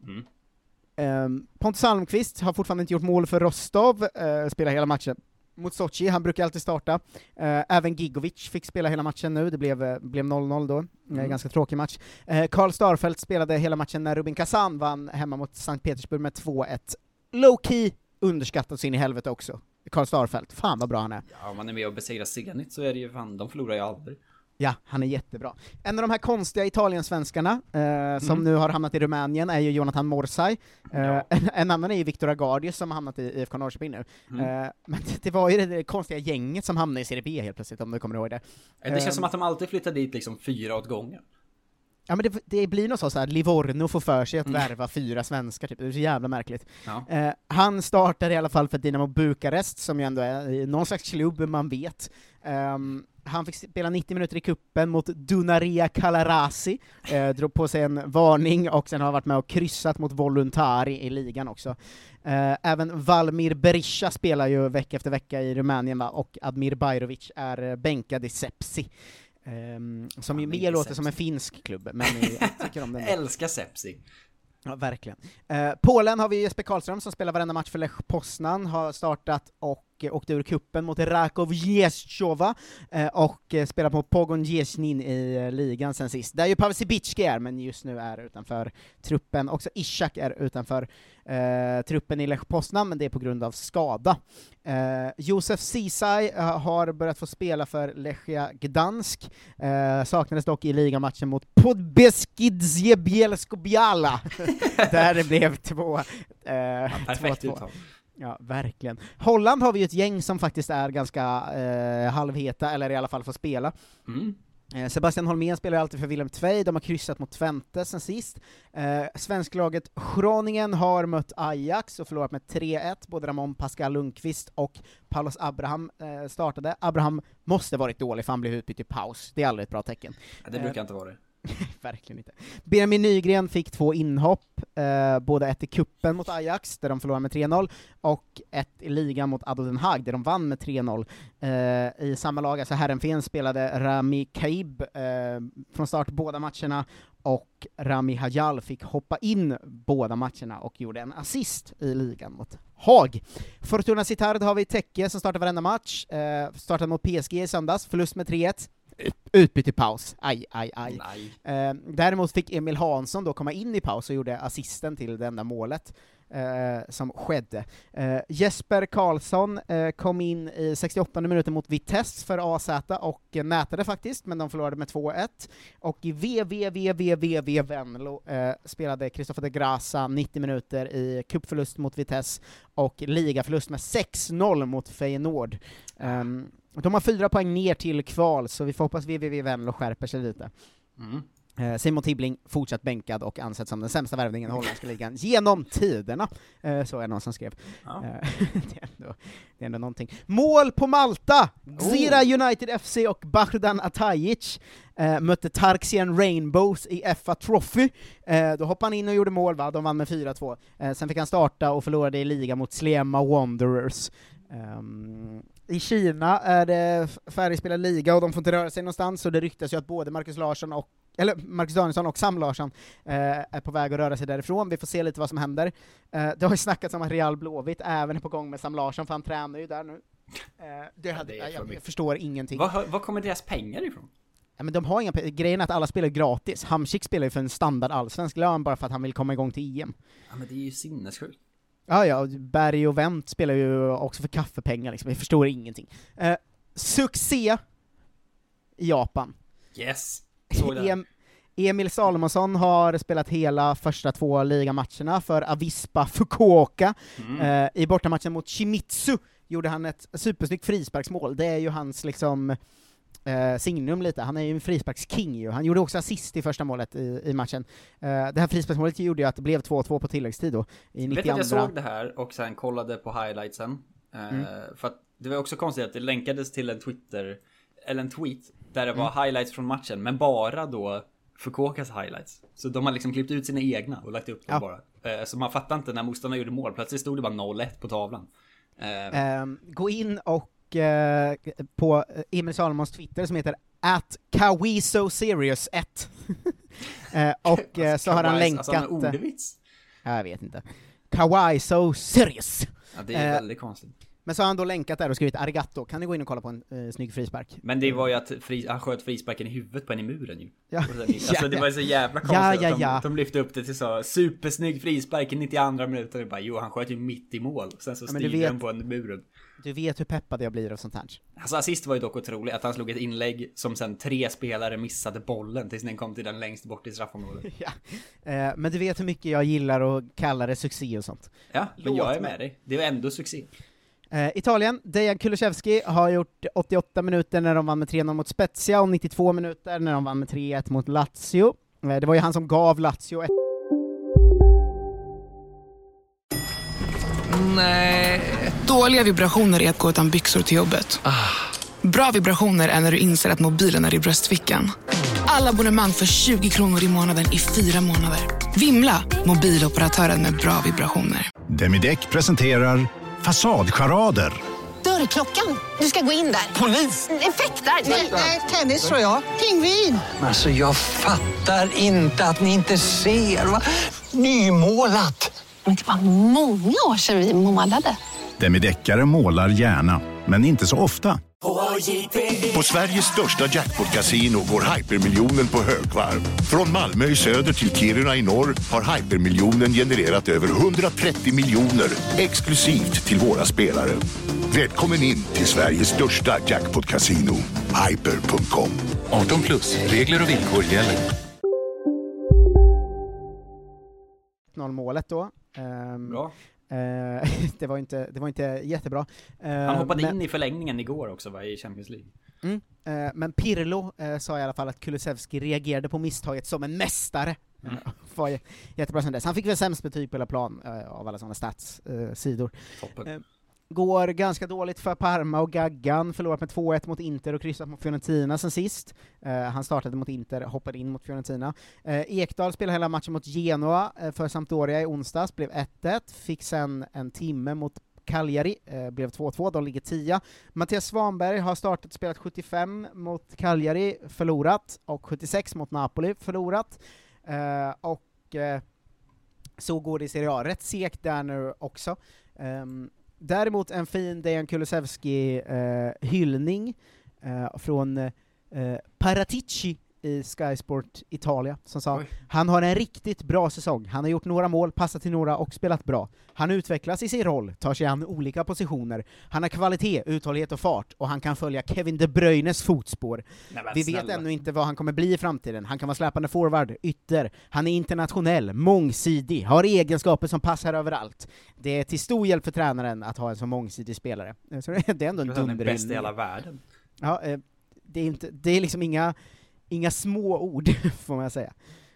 Mm. Um, Pontus Almqvist har fortfarande inte gjort mål för Rostov, uh, spelar hela matchen mot Sochi, han brukar alltid starta. Uh, även Gigovic fick spela hela matchen nu, det blev, uh, blev noll noll då, mm. uh, ganska tråkig match. Uh, Karl Starfelt spelade hela matchen när Rubin Kazan vann hemma mot Sankt Petersburg med två ett. Low-key underskattat in i helvete också. Karl Starfelt. Fan vad bra han är. Ja, om man är med och besegrar Zenit så är det ju fan, de förlorar ju aldrig. Ja, han är jättebra. En av de här konstiga italiensvenskarna eh, som mm. nu har hamnat i Rumänien är ju Jonathan Morsay. Eh, ja. en, en annan är ju Viktor Agardius som har hamnat i I F K Norrköping nu. Mm. Eh, men det, det var ju det, det konstiga gänget som hamnade i Serie B helt plötsligt, om du kommer ihåg det. Det känns eh, som att de alltid flyttar dit liksom fyra åt gången. Ja, men det, det blir nog så, så här, Livorno får för sig att mm. värva fyra svenskar, typ. Det är så jävla märkligt. Ja. Eh, han startade i alla fall för Dinamo Bukarest, som ju ändå är någon slags klubb man vet. Um, han fick spela nittio minuter i kuppen mot Dunaria Calarasi, eh, drog på sig en varning och sen har varit med och kryssat mot Voluntari i ligan också. Eh, även Valmir Berisha spelar ju vecka efter vecka i Rumänien, va? Och Admir Bajrovic är bänkad i Sepsi. Um, som ju mer låter som en finsk klubb, men jag tycker om den. Älskar Sepsi. Ja, verkligen. Uh, Polen har vi Jesper Karlström som spelar varenda match för Lech Poznan, har startat och åkte ur kuppen mot Rakov Jezjova uh, och uh, spelar på Pogon Jezjnin i uh, ligan sen sist. Där ju Pavel Sibicki är, men just nu är utanför truppen. Också Ishak är utanför uh, truppen i Lech Poznan, men det är på grund av skada. Uh, Josef Ceesay uh, har börjat få spela för Lechia Gdansk, uh, saknades dock i ligamatchen mot Podbeskidzie Bielsko-Biala där det blev två, uh, ja, perfekt två, två. Ja, verkligen. Holland har vi ju ett gäng som faktiskt är ganska uh, halvheta, eller i alla fall får spela. Mm. Sebastian Holmén spelar alltid för Willem Tvei, de har kryssat mot Twente sen sist. Eh, svensklaget Groningen har mött Ajax och förlorat med tre ett, både Ramon Pascal Lundqvist och Paulus Abraham eh, startade. Abraham måste varit dålig för han blev utbytt i paus, det är aldrig ett bra tecken. Ja, det brukar eh, inte vara det. Verkligen inte. Benjamin Nygren fick två inhopp, eh, både ett i kuppen mot Ajax, där de förlorade med tre noll, och ett i ligan mot Ado Den Haag, där de vann med tre noll. Eh, I samma lag, alltså Herrenfen spelade Rami Kaib eh, från start båda matcherna, och Rami Hajal fick hoppa in båda matcherna och gjorde en assist i ligan mot Haag. Fortuna Sittard har vi Tekke som startar varenda match, eh, startade mot P S G i söndags, förlust med tre ett. Utbytt i paus. Aj, aj, aj. Eh, däremot fick Emil Hansson då komma in i paus och gjorde assisten till det enda målet eh, som skedde. Eh, Jesper Karlsson eh, kom in i sextioåttonde minuten mot Vitesse för A Z och eh, nätade faktiskt, men de förlorade med två ett. Och i V V V V V V Venlo eh, spelade Christopher de Grasa nittio minuter i cupförlust mot Vitesse och ligaförlust med sex noll mot Feyenoord. Um, De har fyra poäng ner till kval, så vi får hoppas V V V Venlo skärper sig lite. Mm. Eh, Simon Tibbling fortsatt bänkad och ansett som den sämsta värvningen i holländska ligan genom tiderna. Eh, så är någon som skrev. Ja. Eh, det, är ändå, det är ändå någonting. Mål på Malta! Zira oh. United F C och Bahdan Atajic eh, mötte Tarksian Rainbows i F A Trophy. Eh, då hoppade han in och gjorde mål, va? De vann med fyra två. Eh, sen fick han starta och förlorade i liga mot Slema Wanderers. Um, I Kina är det färdigspelad liga och de får inte röra sig någonstans, så det ryktas ju att både Marcus Larsson och eller Marcus Danielsson och Sam Larsson eh, är på väg att röra sig därifrån. Vi får se lite vad som händer. Eh, det har ju snackats om att Real Blåvitt även är på gång med Sam Larsson, för han tränar ju där nu. Eh, det hade, ja, det jag, jag förstår ingenting. Vad, vad kommer deras pengar ifrån? Ja, men de har inga, grejen är att alla spelar gratis. Hamsik spelar ju för en standard allsvensk lön bara för att han vill komma igång till E M. Ja, men det är ju sinnessjukt. Ja, ja, Berg och Wendt spelar ju också för kaffepengar, liksom. Vi förstår ingenting. Eh, succé i Japan. Yes, såg det. Em- Emil Salomonsson har spelat hela första två ligamatcherna för Avispa Fukuoka. Mm. Eh, I bortamatchen mot Shimizu gjorde han ett supersnyggt frisparksmål. Det är ju hans liksom eh, signum lite. Han är ju en frisparksking ju. Han gjorde också assist i första målet i, i matchen. Eh, det här frisparksmålet gjorde ju att det blev två två på tilläggstid då. I nittioandra. Jag vet att jag såg det här och sen kollade på highlightsen. Eh, mm. För att det var också konstigt att det länkades till en Twitter, eller en tweet, där det var mm. highlights från matchen, men bara då Fukuokas highlights. Så de har liksom klippt ut sina egna och lagt upp dem ja. bara. Eh, så man fattar inte när motståndarna gjorde mål. Plötsligt stod det bara noll ett på tavlan. Eh. Eh, gå in och eh, på Emil Salomons Twitter som heter at Kawiso Serious ett. eh, och eh, så har han länkat... Alltså en ordvits. Jag vet inte. Kawiso Serious. Ja, det är eh, väldigt konstigt. Men så har han då länkat där och skrivit arigato. Kan ni gå in och kolla på en uh, snygg frispark? Men det var ju att fri, han sköt frisparken i huvudet på en i muren ju. Ja. Alltså det var så jävla konstigt ja, ja, ja. att de, de lyfte upp det till så supersnygg frispark i nittioandra minuten och bara, jo han sköt ju mitt i mål. Sen så ja, styrde vet, den på en muren. Du vet hur peppad jag blir av sånt här. Alltså assist var ju dock otroligt, att han slog ett inlägg som sen tre spelare missade bollen tills den kom till den längst bort i straffområdet. Ja. Eh, men du vet hur mycket jag gillar att kalla det succé och sånt. Ja, men jag är med dig. Det är ändå succé. Eh, Italien, Dejan Kulusevski har gjort åttioåtta minuter när de vann med tre noll mot Spezia och nittiotvå minuter när de vann med tre ett mot Lazio. Eh, det var ju han som gav Lazio ett... Nej. Dåliga vibrationer är att gå utan byxor till jobbet. Ah. Bra vibrationer är när du inser att mobilen är i bröstfickan. Alla abonnemang för tjugo kronor i månaden i fyra månader. Vimla, mobiloperatören med bra vibrationer. Demideck presenterar Fasadcharader. Dörrklockan, du ska gå in där. Polis? Effektar? Nej, tennis tror jag. Pingvin. Alltså jag fattar inte att ni inte ser. Va? Nymålat. Men det var många år sedan vi målade. Demideckare målar gärna, men inte så ofta. På Sveriges största jackpot-casino går hypermiljonen på högvarv. Från Malmö i söder till Kiruna i norr har hypermiljonen genererat över hundratrettio miljoner exklusivt till våra spelare. Välkommen in till Sveriges största jackpot-casino, hyper punkt com. arton plus, regler och villkor gäller. noll-målet då. Um, Bra. Uh, det var inte det var inte jättebra. Uh, Han hoppade men, in i förlängningen igår också, va, i Champions League. Mm, uh, men Pirlo uh, sa i alla fall att Kulusevski reagerade på misstaget som en mästare. Mm. Uh, var j- jättebra som dess. Han fick väl sämst betyg på hela plan uh, av alla sådana stats-sidor. Uh, Går ganska dåligt för Parma och Gaggan, förlorat med två ett mot Inter och kryssat mot Fiorentina sen sist. Uh, han startade mot Inter, hoppade in mot Fiorentina. Uh, Ekdal spelade hela matchen mot Genoa uh, för Sampdoria i onsdags, blev ett ett, fick sen en timme mot Cagliari, uh, blev två två, de ligger tio. Mattias Svanberg har startat och spelat sjuttiofem mot Cagliari, förlorat, och sjuttiosex mot Napoli, förlorat. Uh, och uh, så går det i Serie A, rätt segt där nu också. Um, Däremot en fin Dejan Kulusevski-hyllning eh, eh, från eh, Paratici i Sky Sport Italia, som sa: Oj. Han har en riktigt bra säsong. Han har gjort några mål, passat till några och spelat bra. Han utvecklas i sin roll, tar sig an olika positioner. Han har kvalitet, uthållighet och fart, och han kan följa Kevin De Bruynes fotspår. Nej, Vi vet snälla. ännu inte vad han kommer bli i framtiden. Han kan vara släpande forward, ytter. Han är internationell, mångsidig, har egenskaper som passar överallt. Det är till stor hjälp för tränaren att ha en så mångsidig spelare. Så det är ändå en dunderhyllning. Han är bäst i hela världen. Ja, det är inte, det är liksom inga Inga små ord, får man säga.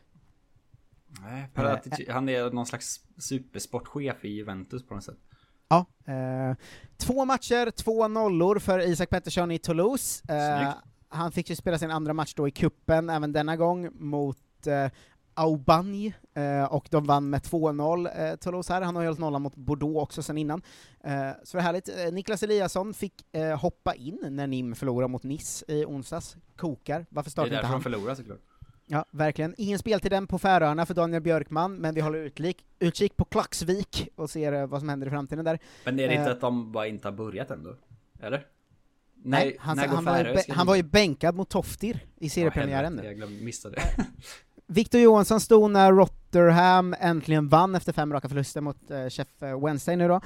Nej, Paratici, han är någon slags supersportchef i Juventus på något sätt. Ja, eh, två matcher, två nollor för Isak Pettersson i Toulouse. Eh, han fick ju spela sin andra match då i kuppen, även denna gång mot eh, Aubagne, eh, och de vann med två noll, eh, Toulouse här. Han har ju hållit nollan mot Bordeaux också sen innan. Eh, så det är härligt. Eh, Niklas Eliasson fick eh, hoppa in när Nîmes förlorade mot Nice i onsdags. Kokar. Varför startar inte han? Det är därför de förlorar såklart. Ja, verkligen. Ingen speltid den på Färöarna för Daniel Björkman, men vi håller utlik, utkik på Klaxvik och ser eh, vad som händer i framtiden där. Men är det inte eh, att de bara inte har börjat ändå? Eller? Nej, nej han, han, var ju, han var ju bänkad mot Toftir i seriepremiären. Ja, jag glömde, missade det. Victor Johansson stod när Rotherham äntligen vann efter fem raka förluster mot uh, Chef Wednesday nu då.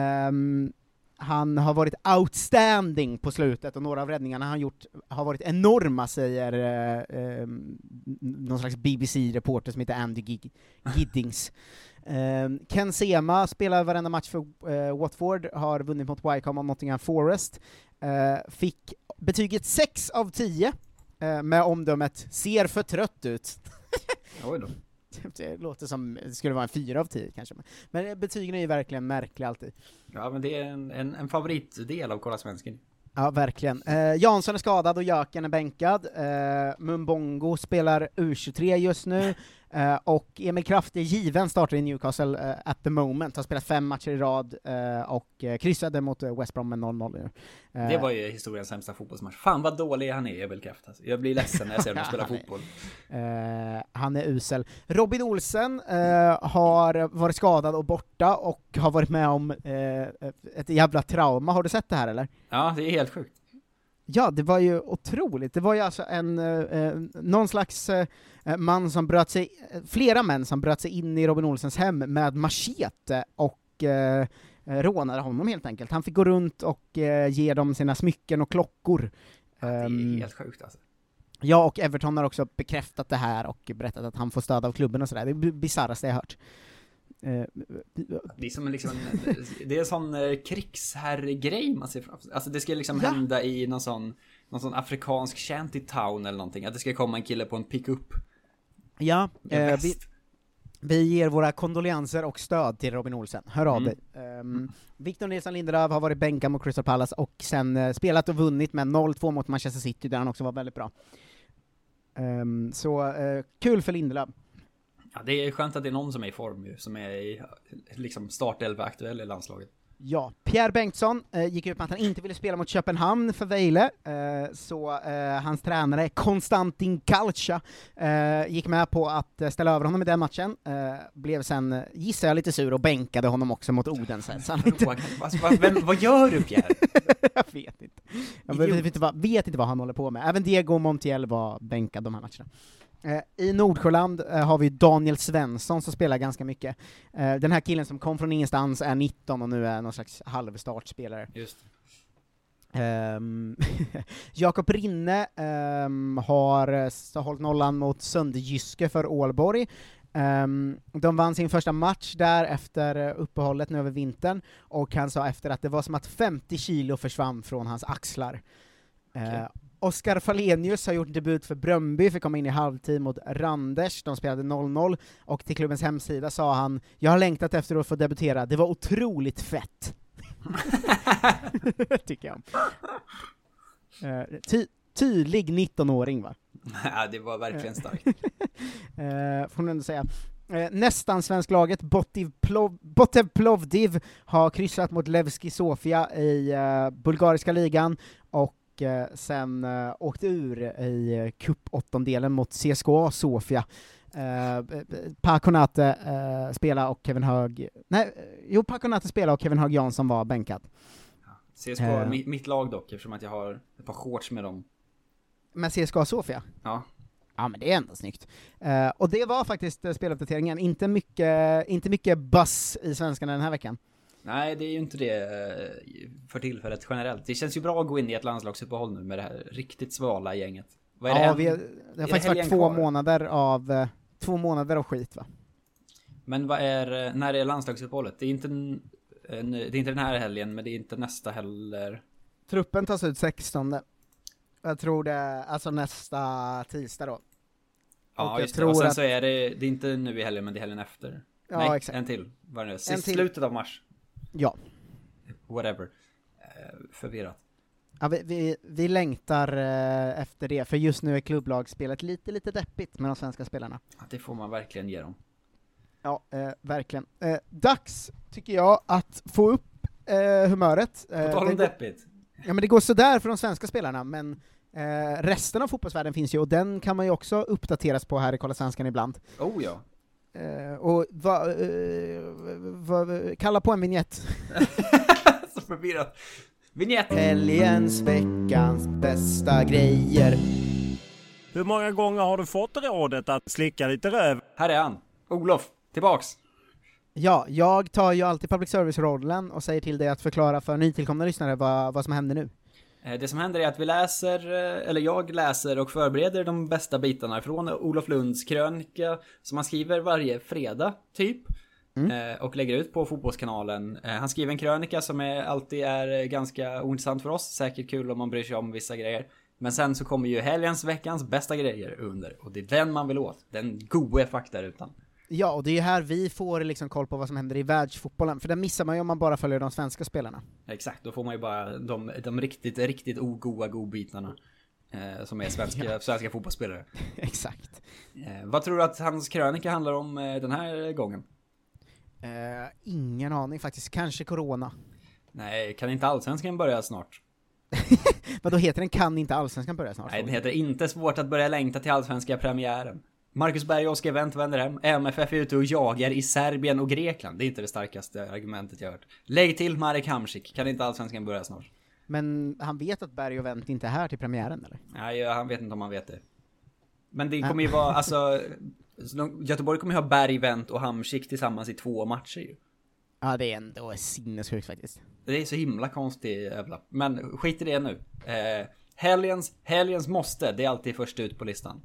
Um, han har varit outstanding på slutet, och några av räddningarna han gjort har varit enorma, säger uh, um, någon slags B B C-reporter som heter Andy Gid- Giddings. um, Ken Sema spelar varenda match för uh, Watford, har vunnit mot Wycombe och Nottingham Forest. Uh, fick betyget sex av tio uh, med omdömet ser för trött ut. Oj då. Det låter som det skulle vara en fyra av tio kanske. Men betygen är ju verkligen märkliga alltid. Ja, men det är en, en, en favoritdel av Kolla Svensken. Ja, verkligen. Eh, Jansson är skadad och Jöken är bänkad. Eh, Mumbongo spelar U tjugotre just nu. Uh, och Emil Kraft är given, startar i Newcastle uh, at the moment, har spelat fem matcher i rad uh, och uh, kryssade mot uh, West Brom med noll noll. Uh, det var ju historiens sämsta fotbollsmatch. Fan vad dålig han är, Emil Kraft. Alltså. Jag blir ledsen när jag ser honom spela fotboll. Uh, han är usel. Robin Olsen uh, har varit skadad och borta och har varit med om uh, ett jävla trauma. Har du sett det här eller? Ja, det är helt sjukt. Ja, det var ju otroligt. Det var ju alltså en eh, någon slags eh, man som bröt sig, flera män som bröt sig in i Robin Olsens hem med machete och eh, eh, rånade honom helt enkelt. Han fick gå runt och eh, ge dem sina smycken och klockor. Ja, det är helt sjukt alltså. Ja, och Everton har också bekräftat det här och berättat att han får stöd av klubben och sådär. Det är bizarraste jag hört. Det är som liksom en, det är en sån krigsherrgrej man ser framför. Alltså det ska liksom ja. hända i någon sån, någon sån afrikansk shantytown eller någonting. Att det ska komma en kille på en pick-up. Ja, eh, vi, vi ger våra kondolenser och stöd till Robin Olsen. Hör av Mm. dig. Um, Victor Nilsson Lindelöf har varit bänkad mot Crystal Palace och sen uh, spelat och vunnit med noll två mot Manchester City, där han också var väldigt bra. Um, så uh, kul för Lindelöf. Ja, det är skönt att det är någon som är i form ju, som är i liksom startelva aktuell i landslaget. Ja, Pierre Bengtsson eh, gick ut med att han inte ville spela mot Köpenhamn för Vejle, eh, så eh, hans tränare Konstantin Kalcha eh, gick med på att eh, ställa över honom i den matchen, eh, blev sen, gissar jag, lite sur och bänkade honom också mot Odense. Så han inte... vad, vad, vem, vad gör du, Pierre? Jag vet inte. Jag vet, vet, inte vad, vet inte vad han håller på med. Även Diego Montiel var bänkad de här matcherna. I Nordsjöland har vi Daniel Svensson som spelar ganska mycket. Den här killen som kom från ingenstans är nitton och nu är någon slags halvstartspelare. Just. Um, Jakob Rinne um, har, har hållit nollan mot Sönderjyske för Ålborg. Um, de vann sin första match där efter uppehållet nu över vintern, och han sa efter att det var som att femtio kilo försvann från hans axlar. Okay. Uh, Oskar Falenius har gjort debut för Bröndby, fick komma in i halvtid mot Randers, de spelade noll noll, och till klubbens hemsida sa han: jag har längtat efter att få debutera, det var otroligt fett. Tycker jag. Uh, ty- tydlig nittonåring, va? Ja, det var verkligen starkt. uh, får man ändå säga. Uh, nästan svensklaget Botev, Plov- Botev Plovdiv har kryssat mot Levski Sofia i uh, bulgariska ligan, och Uh, sen uh, åkte ur i uh, cup-åttondelen mot C S K A Sofia. Uh, Pakonate uh, spelade och Kevin Hög... Nej, jo, Pakonate spelade och Kevin Hög Jansson var bänkad. C S K A, uh, mitt, mitt lag dock, eftersom att jag har ett par shorts med dem. Med C S K A Sofia? Ja. Ja, men det är ändå snyggt. Uh, och det var faktiskt uh, speluppdateringen. Inte mycket, inte mycket buzz i svenskarna den här veckan. Nej, det är ju inte det för tillfället generellt. Det känns ju bra att gå in i ett landslagsuppehåll nu med det här riktigt svala gänget. Vad är ja, det? Vi har, det har faktiskt varit två kvar? månader av uh, två månader av skit, va? Men vad är, när är landslagsuppehållet? Det är inte en, en, det är inte den här helgen, men det är inte nästa heller. Truppen tas ut sextonde. Jag tror det är alltså nästa tisdag då. Ja, just det. Och sen att... så är det, det är inte nu i helgen, men det är helgen efter. Ja, Nej, exakt. En till. Vad är det? En till. Slutet av mars. Ja. Whatever. Uh, förvirrat. Ja, vi, vi, vi längtar uh, efter det, för just nu är klubblagsspelet lite, lite deppigt med de svenska spelarna. Ja, det får man verkligen ge dem. Ja, uh, verkligen. Uh, dags, tycker jag, att få upp uh, humöret. Uh, På tal om deppigt. Ja, men det går sådär för de svenska spelarna, men uh, resten av fotbollsvärlden finns ju, och den kan man ju också uppdateras på här i Kolla Svenskan ibland. Oh ja. Uh, och va, uh, va, kalla på en vignett. Så förvirrat. Vignett. Helgens, veckans bästa grejer. Hur många gånger har du fått rådet att slicka lite röv? Här är han. Olof, tillbaks. Ja, jag tar ju alltid public service-rollen och säger till dig att förklara för nytillkomna lyssnare vad, vad som händer nu. Det som händer är att vi läser, eller jag läser och förbereder de bästa bitarna från Olof Lunds krönika som han skriver varje fredag, typ. Mm. Och lägger ut på Fotbollskanalen. Han skriver en krönika som är, alltid är ganska ointressant för oss. Säkert kul om man bryr sig om vissa grejer. Men sen så kommer ju helgens, veckans bästa grejer under. Och det är den man vill åt. Den goda fakta utan. Ja, och det är ju här vi får liksom koll på vad som händer i världsfotbollen. För det missar man ju om man bara följer de svenska spelarna. Exakt, då får man ju bara de, de riktigt, riktigt ogoda godbitarna. Eh, som är svenska, ja. svenska fotbollsspelare. Exakt. Eh, vad tror du att hans krönika handlar om eh, den här gången? Uh, ingen aning faktiskt, kanske corona. Nej, kan inte allsvenskan börja snart? Vad då heter den kan inte allsvenskan börja snart? Nej, den heter inte svårt att börja längta till allsvenska premiären. Marcus Berg och Oskar Wendt vänder hem. M F F är ute och jagar i Serbien och Grekland. Det är inte det starkaste argumentet jag har hört. Lägg till Marek Hamsik, kan inte allsvenskan börja snart? Men han vet att Berg och Wendt inte är här till premiären, eller? Nej, han vet inte om han vet det. Men det kommer ju vara, alltså... Göteborg kommer ju ha Berg, Wendt och Hamsik tillsammans i två matcher ju. Ja, det är ändå sinnessjukt faktiskt. Det är så himla konstigt jävla. Men skit i det nu. Eh, helgens, helgens måste, det är alltid först ut på listan.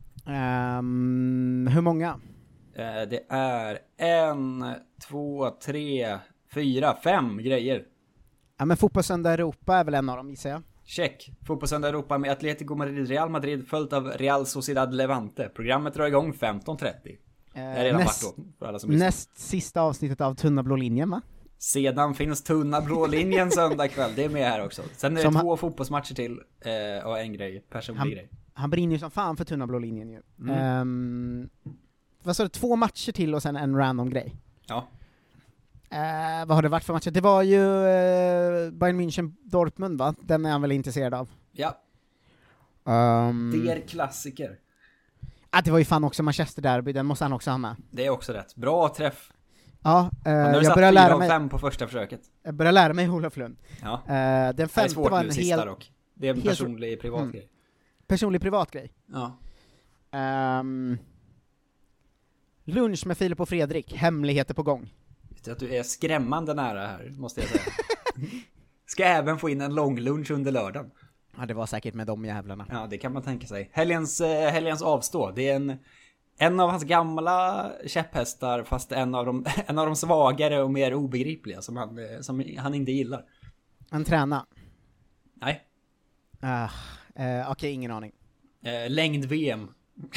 Um, hur många? Eh, det är en, två, tre, fyra, fem grejer. Ja, men Fotbollssöndag Europa är väl en av dem, gissar jag. Check. Fotbollssöndag Europa med Atletico Madrid, Real Madrid följt av Real Sociedad Levante. Programmet drar igång femton trettio. Eh, det är redan näst, vart då, för alla som lyssnar. näst sista avsnittet av Tunna blå linjen, va? Sedan finns Tunna blå linjen söndag kväll. Det är med här också. Sen är det Som två han, fotbollsmatcher till eh, och en grej, personlig han, grej. Han brinner ju som fan för Tunna blå linjen ju. Mm. Um, vad sa du, två matcher till och sen en random grej? Ja. Uh, vad har det varit för matcher? Det var ju uh, Bayern München Dortmund, va? Den är han väl intresserad av? Ja. Um, Det är klassiker. Ah, det var ju fan också Manchester Derby, den måste han också ha med. Det är också rätt. Bra träff. Ja, uh, jag börjar lära mig fem på första försöket. Jag börjar lära mig Olof Lund. Ja. Uh, den femte det är var en nu, hel sista dock. Det är en helt, personlig privat mm, grej. Personlig privat grej. Ja. Um, lunch med Filip och Fredrik, hemligheter på gång. Vet du att du är skrämmande nära här, måste jag säga. Ska även få in en lång lunch under lördagen. Ja, det var säkert med de jävlarna. Ja, det kan man tänka sig. Helgens, eh, helgens avstå, det är en, en av hans gamla käpphästar, fast en av de, en av de svagare och mer obegripliga som han, som han inte gillar. En träna? Nej. Uh, uh, Okej, okay, ingen aning. Eh, längd-V M.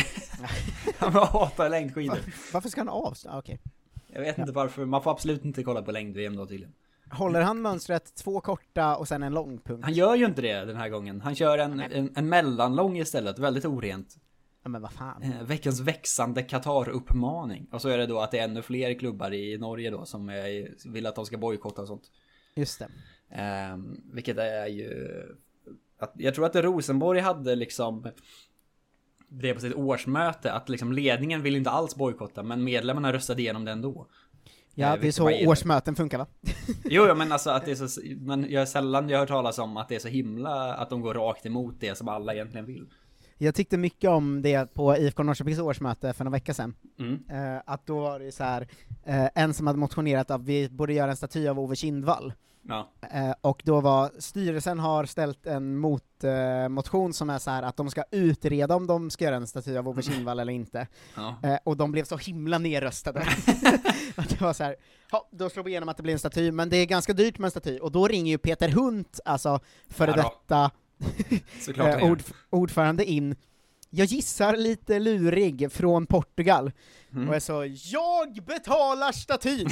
Han hatar längdskidor. Var, varför ska han avstå? Okej. Okay. Jag vet inte varför, man får absolut inte kolla på längd-V M då tydligen. Håller han mönstret två korta och sen en lång punkt? Han gör ju inte det den här gången. Han kör en, en, en mellanlång istället, väldigt orent. Ja, men vad fan. Eh, veckans växande Qatar-uppmaning. Och så är det då att det är ännu fler klubbar i Norge då som är, vill att de ska bojkotta och sånt. Just det. Eh, vilket är ju... Att, jag tror att Rosenborg hade liksom... Det på sitt årsmöte att liksom ledningen vill inte alls bojkotta, men medlemmarna röstade igenom det ändå. Ja, det är så årsmöten funkar, va? Jo, ja, men alltså att det är så, men jag är sällan jag har hört talas om att det är så himla att de går rakt emot det som alla egentligen vill. Jag tyckte mycket om det på I F K Norrköpings årsmöte för några veckor sedan. Mm. Uh, att då var det så här, uh, en som hade motionerat att vi borde göra en staty av Ove Kindvall. Ja. Uh, och då var styrelsen har ställt en motmotion uh, som är så här att de ska utreda om de ska göra en staty av Ove Kindvall eller inte. Ja. Uh, och de blev så himla nerröstade. Att det var så här, ja, då slår vi igenom att det blir en staty, men det är ganska dyrt med en staty. Och då ringer ju Peter Hunt, alltså före ja, detta uh, ord, ordförande in. Jag gissar lite lurig från Portugal. Mm. Och jag sa, jag betalar statyn!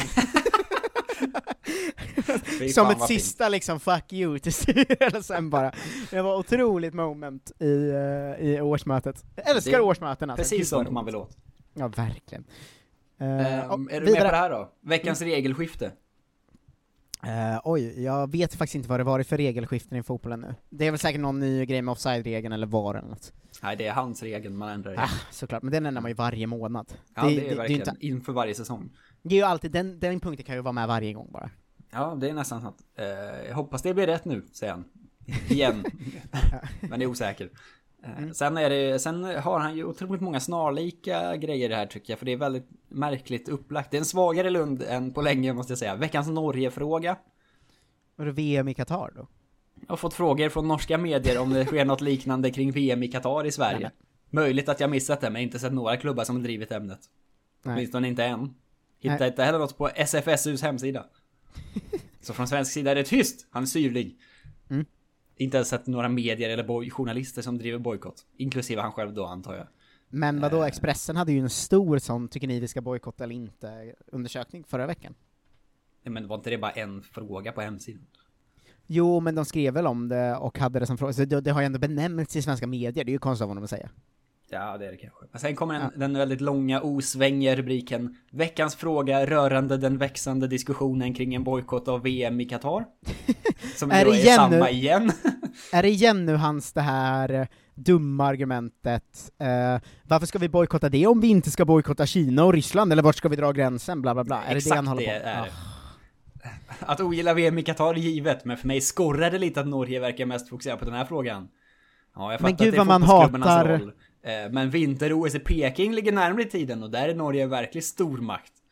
Som ett sista fin. liksom, fuck you till styrelsen bara. Det var otroligt moment i, uh, i årsmötet. Jag älskar det, årsmötena. Precis som man vill åt. Ja, verkligen. Uh, um, är du vidare. Med på det här då? Veckans mm. regelskifte. Uh, oj, jag vet faktiskt inte vad det varit för regelskiften i fotbollen nu. Det är väl säkert någon ny grej med offside-regeln eller var eller något. Nej, det är hans regel man ändrar. Ah, såklart, men den ändrar man ju varje månad. Ja, det, det är det, verkligen, det är inte... inför varje säsong. Det är ju alltid, den, den punkten kan ju vara med varje gång bara. Ja, det är nästan sant. Uh, jag hoppas det blir rätt nu, säger han. Igen. Men det är osäker. Uh, mm. sen, är det, sen har han ju otroligt många snarlika grejer det här tycker jag, för det är väldigt märkligt upplagt. Det är en svagare Lund än på länge måste jag säga. Veckans Norge-fråga. Var det V M i Qatar då? Jag har fått frågor från norska medier om det sker något liknande kring V M i Qatar i Sverige. Nej, möjligt att jag missat det, men inte sett några klubbar som drivit ämnet. Åtminstone inte än. Hittar inte heller något på S F S U:s hemsida. Så från svensk sida är det tyst. Han är syrlig. Mm. Inte ens sett några medier eller boy- journalister som driver bojkott. Inklusive han själv då, antar jag. Men vadå, Expressen hade ju en stor sån, tycker ni vi ska bojkotta eller inte, undersökning förra veckan. Men var inte det bara en fråga på hemsidan? Jo, men de skrev väl om det och hade det som fråga. Så det, det har ju ändå benämnts i svenska medier. Det är ju konstigt av honom att säga. Ja, det är det kanske. Men sen kommer den, ja. den väldigt långa, osvängiga rubriken. Veckans fråga rörande den växande diskussionen kring en bojkott av V M i Qatar. Som är, då är samma nu, igen. Är det igen nu hans det här dumma argumentet? Uh, varför ska vi bojkotta det om vi inte ska bojkotta Kina och Ryssland? Eller vart ska vi dra gränsen? Bla bla bla. Är Exakt det det han håller det på? Är. Oh. Att ogilla V M i Qatar är givet, men för mig skorrar det lite att Norge verkar mest fokusera på den här frågan. Ja, jag fattar men gud, att det är vad man hatar... roll. Men vinter-O S i Peking ligger närmare i tiden och där är Norge verkligen stormakt.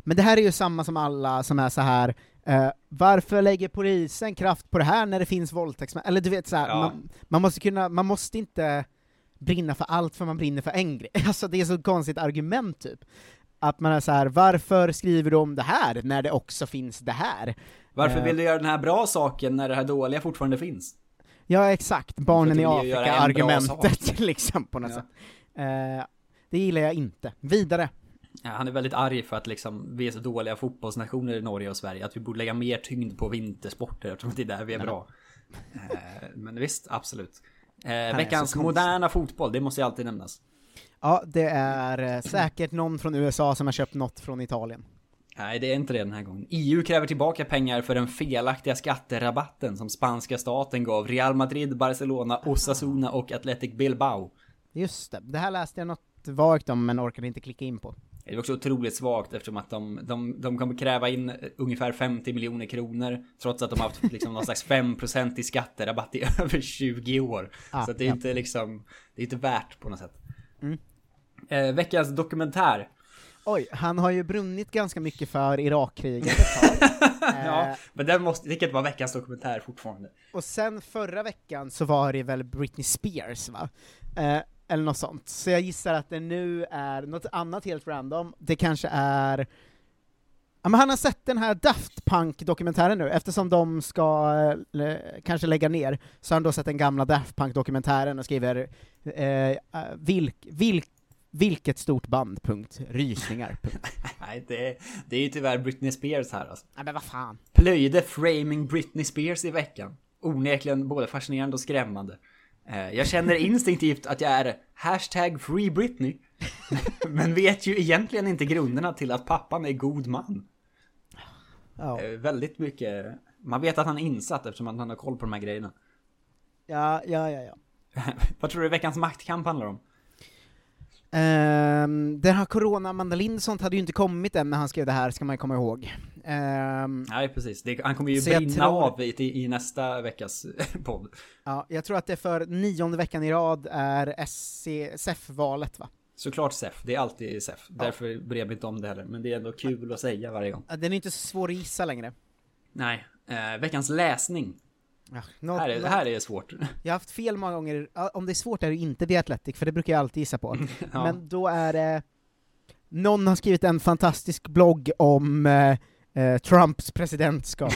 Men det här är ju samma som alla som är så här. Uh, varför lägger polisen kraft på det här när det finns våldtäktsmän? Eller du vet så här, Ja. man, man måste kunna, man måste inte brinna för allt för man brinner för en grej. Alltså det är så konstigt argument typ. Att man är så här, varför skriver du om det här när det också finns det här? Varför Uh, vill du göra den här bra saken när det här dåliga fortfarande finns? Ja, exakt. Barnen i För att du vill ju göra en bra Afrika-argumentet sak. liksom på något Ja. sätt. Uh, det gillar jag inte. Vidare. Ja, han är väldigt arg för att liksom, vi är så dåliga fotbollsnationer i Norge och Sverige. Att vi borde lägga mer tyngd på vintersporter eftersom det är där vi är bra. Eh, men visst, absolut. Eh, veckans moderna fotboll, det måste ju alltid nämnas. Ja, det är eh, säkert någon från U S A som har köpt något från Italien. Nej, det är inte det den här gången. E U kräver tillbaka pengar för den felaktiga skatterabatten som spanska staten gav Real Madrid, Barcelona, Osasuna och Athletic Bilbao. Just det, det här läste jag något vagt om men orkade inte klicka in på. Det är också otroligt svagt eftersom att de, de, de kommer kräva in ungefär femtio miljoner kronor trots att de har haft liksom någon slags fem procent i skatterabatt i över tjugo år. Ah, så att det är ja. inte liksom, det är inte värt på något sätt. Mm. Eh, veckans dokumentär. Oj, han har ju brunnit ganska mycket för Irakkriget ett tag. Ja, eh, men den måste, det kan inte vara veckans dokumentär fortfarande. och sen förra veckan så var det väl Britney Spears va? Eh, eller något sånt. Så jag gissar att det nu är något annat helt random. Det kanske är... Ja, men han har sett den här Daft Punk-dokumentären nu, eftersom de ska eh, kanske lägga ner, så har han då sett den gamla Daft Punk-dokumentären och skriver eh, vilk, vilk, vilket stort band, punkt, rysningar, punkt. Nej, det, det är ju tyvärr Britney Spears här alltså. Ja, men vad fan. Plöjde framing Britney Spears i veckan. Onekligen både fascinerande och skrämmande. Eh, jag känner instinktivt att jag är hashtag free Britney. Men vet ju egentligen inte grunderna till att pappan är god man. Ja. Eh, väldigt mycket. Man vet att han är insatt eftersom han har koll på de här grejerna. Ja, ja, ja, ja. Vad tror du veckans maktkamp handlar om? Um, den här corona Amanda Lindsson hade ju inte kommit än när han skrev det här, ska man komma ihåg. Um, Nej, precis. Det, han kommer ju så jag brinna tror- av i, i, i nästa veckas podd. Ja, jag tror att det för nionde veckan i rad är S C S F-valet va? Såklart S E F, det är alltid S E F. Därför bryr jag mig inte om det heller. Men det är ändå kul att säga varje gång. Den är inte så svår att gissa längre. Nej, eh, veckans läsning. Ja, något, här, är, något, här är det svårt. Jag har haft fel många gånger. Ja, om det är svårt är det inte The Athletic, för det brukar jag alltid gissa på. Ja. Men då är det... Någon har skrivit en fantastisk blogg om eh, eh, Trumps presidentskap.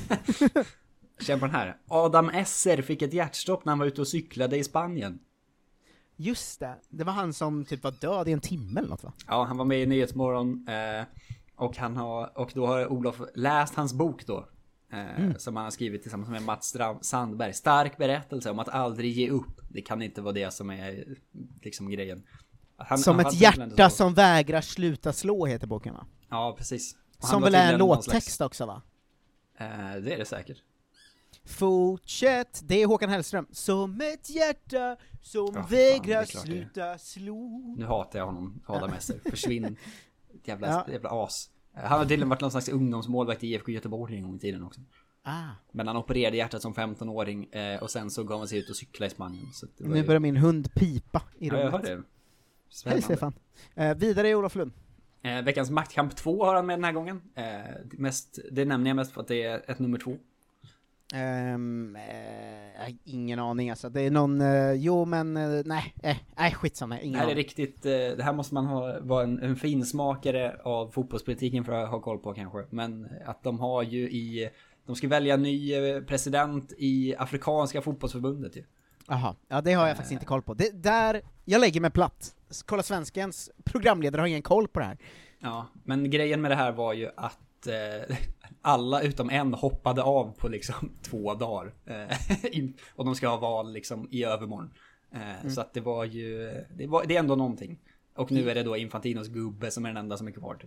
Känn på den här. Adam Esser fick ett hjärtstopp när han var ute och cyklade i Spanien. Just det, det var han som typ var död i en timme eller något va? Ja, han var med i Nyhetsmorgon eh, och, han har, och då har Olof läst hans bok då. Eh, Mm. Som han har skrivit tillsammans med Mats Stra- Sandberg. Stark berättelse om att aldrig ge upp. Det kan inte vara det som är liksom grejen. Han, som han ett hade tydligen hjärta så. som vägrar sluta slå heter boken va? Ja, precis. Och han Som var väl är en tydligen någon låttext slags- också va? Eh, det är det säkert. Fortsätt, det är Håkan Hellström. Som ett hjärta som Ja, fan, vägrar det är klart det är. sluta slå. Nu hatar jag honom, Adam Esser. Försvinn. Jävla, Ja. jävla as. Han har tydligen varit någon slags ungdomsmålvakt i I F K Göteborg en gång i tiden också. Ah. Men han opererade hjärtat som femton-åring eh, och sen så gav han sig ut och cykla i Spanien. Så det var Nu ju... börjar min hund pipa i Ja, rummet. jag hör det. Hej Spännande. Stefan. Eh, vidare är Olof Lund. Eh, veckans maktkamp två har han med den här gången. Eh, det, mest, det nämner jag mest för att det är ett nummer två. Um, eh, jag har ingen aning alltså. Det är någon, eh, jo men eh, nej, eh, nej skitsamma, ingen Det här är aning. riktigt, eh, det här måste man ha, vara en, en finsmakare av fotbollspolitiken för att ha koll på kanske. Men att de har ju i, de ska välja ny eh, president i Afrikanska fotbollsförbundet ju. Jaha, ja det har jag faktiskt inte koll på. Det, där, jag lägger mig platt. Kolla Svenskens programledare har ingen koll på det här. Ja, men grejen med det här var ju att eh, alla utom en hoppade av på liksom två dagar. Eh, in- och de ska ha val liksom i övermorgon. Eh, Mm. Så att det var ju, det, var, det är ändå någonting. Och nu är det då Infantinos gubbe som är den enda som är kvar typ.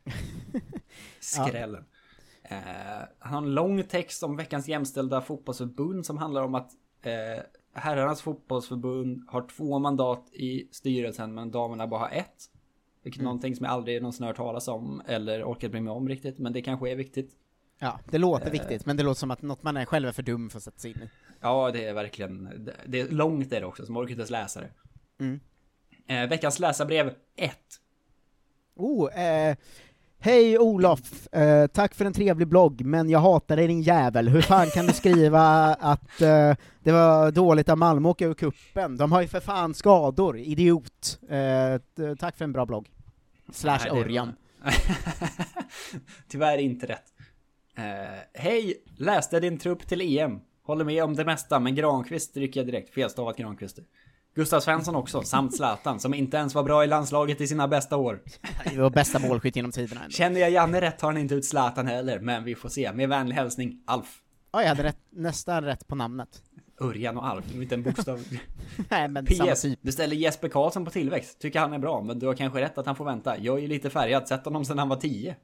Skrällen. Eh, han har en lång text om veckans jämställda fotbollsförbund som handlar om att eh, herrarnas fotbollsförbund har två mandat i styrelsen men damerna bara har ett. Vilket är Mm. någonting som jag aldrig någonsin hört talas om eller orkat bry mig om riktigt, men det kanske är viktigt. Ja, det låter Eh. viktigt, men det låter som att något man är själv är för dum för att sätta sig in i. Ja, det är verkligen, det, det är långt där också, så man orkar inte ens läsa det. Mm. Eh, veckans läsarbrev ett. Oh, eh, Hej Olof, eh, tack för en trevlig blogg, men jag hatar dig din jävel. Hur fan kan du skriva att eh, det var dåligt av Malmö åka ur kuppen? De har ju för fan skador, idiot. Eh, t- tack för en bra blogg. Slash Nej, det- Örjan. Tyvärr inte rätt. Uh, Hej, läste din trupp till E M. Håller med om det mesta, men Granqvist stryker jag direkt. Felstavat Granqvist. Gustav Svensson också, samt Zlatan, som inte ens var bra i landslaget i sina bästa år. Det var bästa målskytt genom tiderna ändå. Känner jag Janne rätt har han inte ut Zlatan heller, men vi får se. Med vänlig hälsning, Alf. Ja, jag hade rätt, nästan rätt på namnet. Örjan och Alf, det är inte en bokstav. Nej, men P samma S, typ. du ställer Jesper Karlsson på tillväxt. Tycker han är bra, men du har kanske rätt att han får vänta. Jag är ju lite färgad, sett honom sedan han var tio.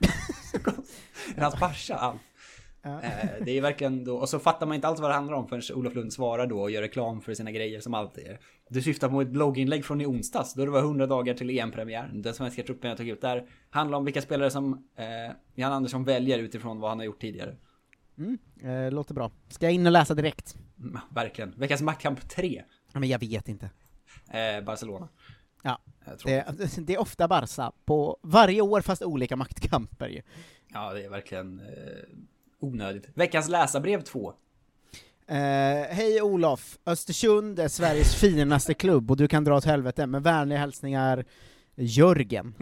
Hans farsa, Alf. Ja. Eh, det är verkligen då, och så fattar man inte alls vad det handlar om förrän Olof Lund svarar då och gör reklam för sina grejer som alltid är. Du syftar på ett blogginlägg från i onsdags då det var hundra dagar till E M-premiären. Den svenska truppen jag tog ut där handlar om vilka spelare som eh, Jan Andersson väljer utifrån vad han har gjort tidigare. Mm, eh, låter bra. Ska jag in och läsa direkt? Mm, verkligen. Veckans maktkamp tre. Ja, men jag vet inte. Eh, Barcelona. Ja, det, det är ofta Barca på varje år fast olika maktkamper ju. Ja, det är verkligen eh, onödigt. Veckans läsarbrev två. Eh, Hej Olof, Östersund är Sveriges finaste klubb och du kan dra åt helvete, med vänliga hälsningar Jörgen.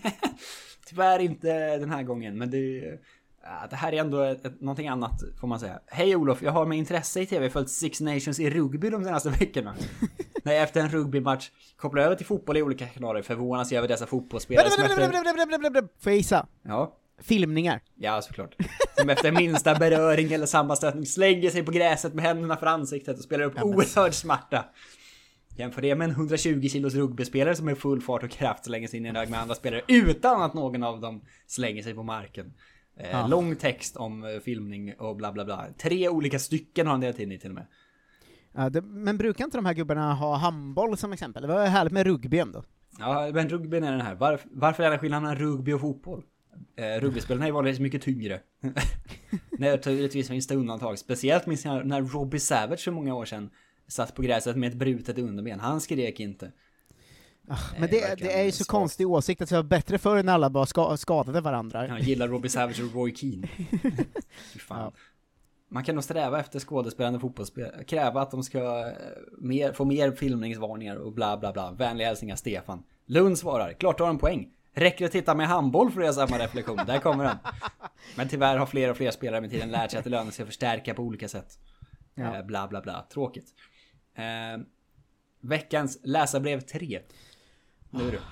Tyvärr inte den här gången, men det, ja, det här är ändå ett, ett, någonting annat får man säga. Hej Olof, jag har med intresse i tv följt Six Nations i rugby de senaste veckorna. När jag efter en rugbymatch kopplar över till fotboll i olika kanaler förvånas jag över dessa fotbollsspelare som efter... Får jag gissa? Ja. Filmningar. Ja, såklart. Som efter minsta beröring eller sammanstötning slänger sig på gräset med händerna för ansiktet och spelar upp ja, oerhörd smärta. Jämför det med en hundratjugo kilos rugbyspelare som är full fart och kraft slänger sig in i en hög med andra spelare utan att någon av dem slänger sig på marken. Eh, ja. Lång text om eh, filmning och bla bla bla. Tre olika stycken har han delat in i till och med. Ja, det, men brukar inte de här gubbarna ha handboll som exempel? Det var härligt med rugby ändå. Ja, men rugbyn är den här. Varför, varför är det skillnaden mellan rugby och fotboll? Eh, rugbyspelarna är vanligtvis mycket tyngre. Naturligtvis finns det undantag. Speciellt minns jag när Robbie Savage för många år sedan satt på gräset med ett brutet underben. Han skrek inte. Ah, men det, det är ju så svagt. Konstig åsikt att det var bättre förr när alla bara ska, skadade varandra. Jag gillar Robbie Savage och Roy Keane. Fy fan. Ja. Man kan nog sträva efter skådespelande fotbollsspelare. Kräva att de ska mer, få mer filmningsvarningar och bla bla bla. Vänliga hälsningar Stefan. Lund svarar, klart har en poäng. Räcker att titta med handboll för att göra samma reflektion. Där kommer den. Men tyvärr har fler och fler spelare med tiden lärt sig att det lönar sig att förstärka på olika sätt. Ja. Eh, bla bla bla. Tråkigt. Eh, veckans läsarbrev tre. Nu är du.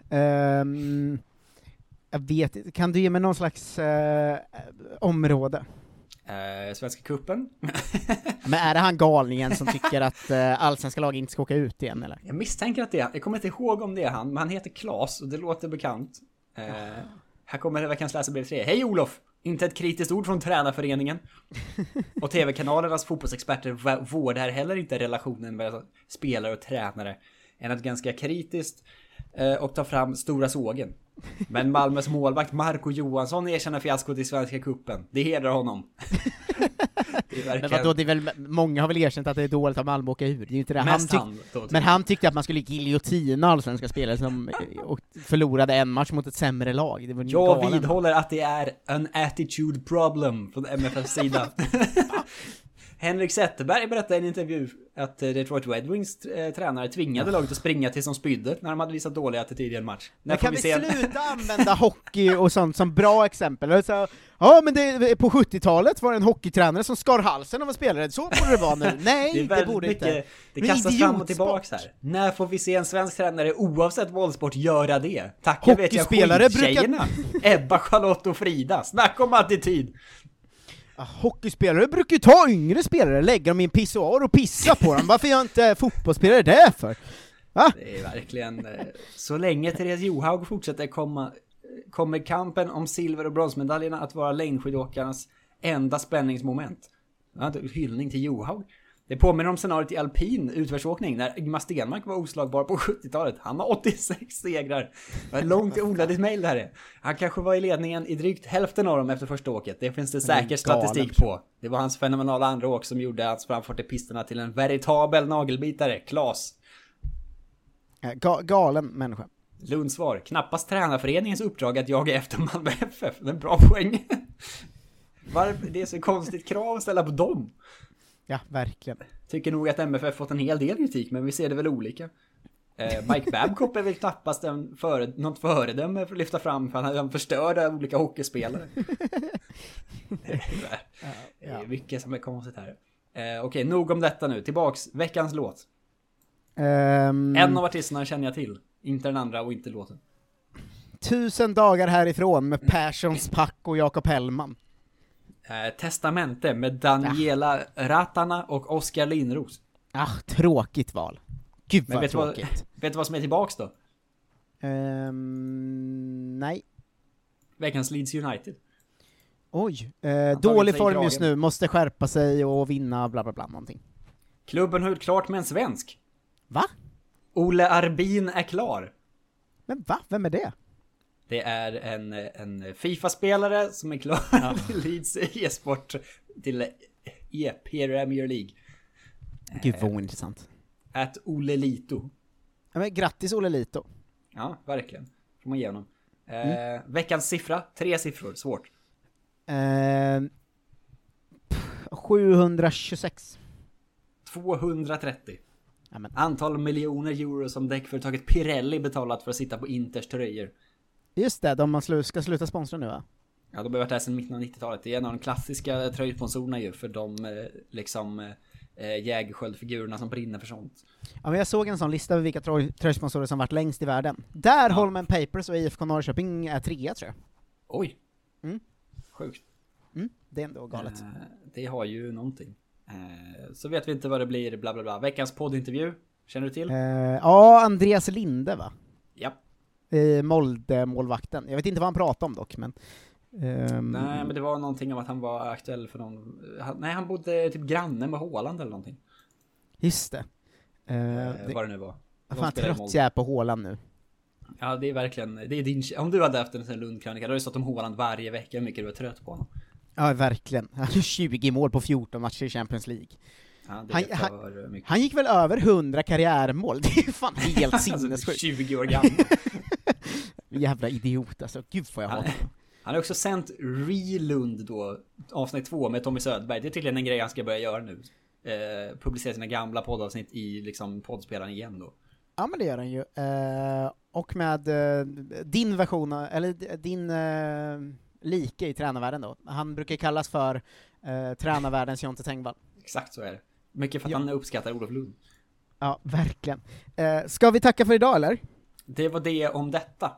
Um, jag vet inte. Kan du ge mig någon slags uh, område? Eh, Svenska kuppen. Men är det han galningen som tycker att uh, allsvenska lag inte ska åka ut igen, eller? Jag misstänker att det är. Jag kommer inte ihåg om det är han, men han heter Klas och det låter bekant. Eh, här kommer det veckans läsarbrev tre. Hej Olof! Inte ett kritiskt ord från tränarföreningen. Och tv-kanalernas fotbollsexperter vårdar heller inte relationen mellan spelare och tränare än att ganska kritiskt eh, och ta fram stora sågen. Men Malmös målvakt Marco Johansson erkänner fiaskot i Svenska kuppen. Det hedrar honom. Det är verkligen... Men vadå, det är väl, många har väl erkänt att det är dåligt att Malmö åka ur. Det är ju inte det. Han, tyck... han då, men han tyckte att man skulle giljotina allsvenska spelare som och förlorade en match mot ett sämre lag. Det var Jag galen. vidhåller att det är en attitude problem från M F F:s sida. Henrik Zetterberg berättade i en intervju att Detroit Red Wings eh, tränare tvingade laget att springa till som spydde när de hade visat dålig attityd i en match. Men kan vi, vi se... sluta använda hockey och sånt som bra exempel? Så, ja, men det, på sjuttiotalet var det en hockeytränare som skar halsen av en spelare. Så borde det vara nu. Nej, det, det borde mycket, inte. Det kastas fram och tillbaka här. När får vi se en svensk tränare oavsett våldsport göra det? Tack, jag vet jag skittjejerna. Brukar... Ebba, Charlotte och Frida. Snacka om attityd. Hockeyspelare brukar ju ta yngre spelare, lägga dem i en pissoar och pissa på dem. Varför gör inte fotbollsspelare det för? Va? Det är verkligen... Så länge Therese Johaug fortsätter komma, kommer kampen om silver- och bronsmedaljerna att vara längdskidåkarnas enda spänningsmoment. Hyllning till Johaug. Det påminner om scenariot i alpin utförsåkning när Ingmar Stenmark var oslagbar på sjuttiotalet. Han har åttiosex segrar. Det var ett långt onödigt mejl det här är. Han kanske var i ledningen i drygt hälften av dem efter första åket. Det finns det säker statistik på. Det var hans fenomenala andra åk som gjorde hans framfart i pisterna till en veritabel nagelbitare. Klas. Ga- galen människa. Lunds svar. Knappast tränarföreningens uppdrag att jaga efter Malmö F F. Det är en bra poäng. Varför det är så konstigt krav att ställa på dem? Ja, verkligen. Tycker nog att M F F fått en hel del kritik, men vi ser det väl olika. Eh, Mike Babcock är väl knappast en före, något föredöme för att lyfta fram, för han förstörde olika hockeyspelare. Det är ja, ja. mycket som är konstigt här. Eh, Okej, okay, nog om detta nu. Tillbaks, veckans låt. Um... En av artisterna känner jag till. Inte den andra och inte låten. Tusen dagar härifrån med Perssons Pack och Jakob Hellman. Eh, Testamente med Daniela ja. Ratana och Oskar Lindros. Ah, tråkigt val. Gud vad vet tråkigt. Vad, vet du vad som är tillbaks då? Um, nej. Veckans Leeds United. Oj, eh, dålig form just nu. Måste skärpa sig och vinna bla bla bla någonting. Klubben har gjort klart med en svensk. Va? Ole Arbin är klar. Men va? Vem är det? Det är en, en FIFA-spelare som är klar ja. till Leeds e-sport till E-Premier League. Gud vad eh, intressant. Att Ole Lito. Ja, men grattis Ole Lito. Ja, verkligen. Får man ge honom. Eh, mm. Veckans siffra, tre siffror, svårt. Eh, sjuhundratjugosex. tvåhundratrettio. Amen. Antal miljoner euro som däckföretaget Pirelli betalat för att sitta på Inters tröjor. Just det, de slu- ska sluta sponsra nu va? Ja, de har varit där sedan mitten av nittiotalet. Det är en av de klassiska tröjsponsorerna ju för de eh, liksom eh, jägersköldfigurerna som brinner för sånt. Ja, men jag såg en sån lista över vilka tröj- tröjsponsorer som varit längst i världen. Där ja. Holmen Papers och I F K Norrköping är trea tror jag. Oj. Mm. Sjukt. Mm, det är ändå galet. Eh, det har ju någonting. Eh, så vet vi inte vad det blir, bla bla bla. Veckans poddintervju, känner du till? Eh, ja, Andreas Linde va? Ja. I Molde-målvakten. Jag vet inte vad han pratade om dock, men... Um... Nej, men det var någonting om att han var aktuell för någon... Han, nej, han bodde typ granne med Haaland eller någonting. Just det. Uh, eh, det... Vad det nu var. Vad fan trött jag är på Haaland nu. Ja, det är verkligen... Det är din... Om du hade haft en sån Lundkrönika, då hade du stått om Haaland varje vecka hur mycket du var trött på honom. Ja, verkligen. Han har tjugo mål på fjorton matcher i Champions League. Ja, han, han, han gick väl över hundra karriärmål. Det är fan helt sinnessjukt. Alltså, tjugo år gammal. Jävla idiot alltså. Gud får jag hata. Han har också sänt Relund då, avsnitt två med Tommy Söderberg. Det är tydligen en grej han ska börja göra nu. Eh, publicera sina gamla poddavsnitt i liksom poddspelaren igen då. Ja, men det gör han ju. Eh, och med eh, din version, eller din eh, like i tränarvärlden då. Han brukar kallas för eh, tränarvärldens Jonte Tengvall. Exakt så är det. Mycket för att ja. han uppskattar Olof Lund. Ja, verkligen. Eh, ska vi tacka för idag eller? Det var det om detta.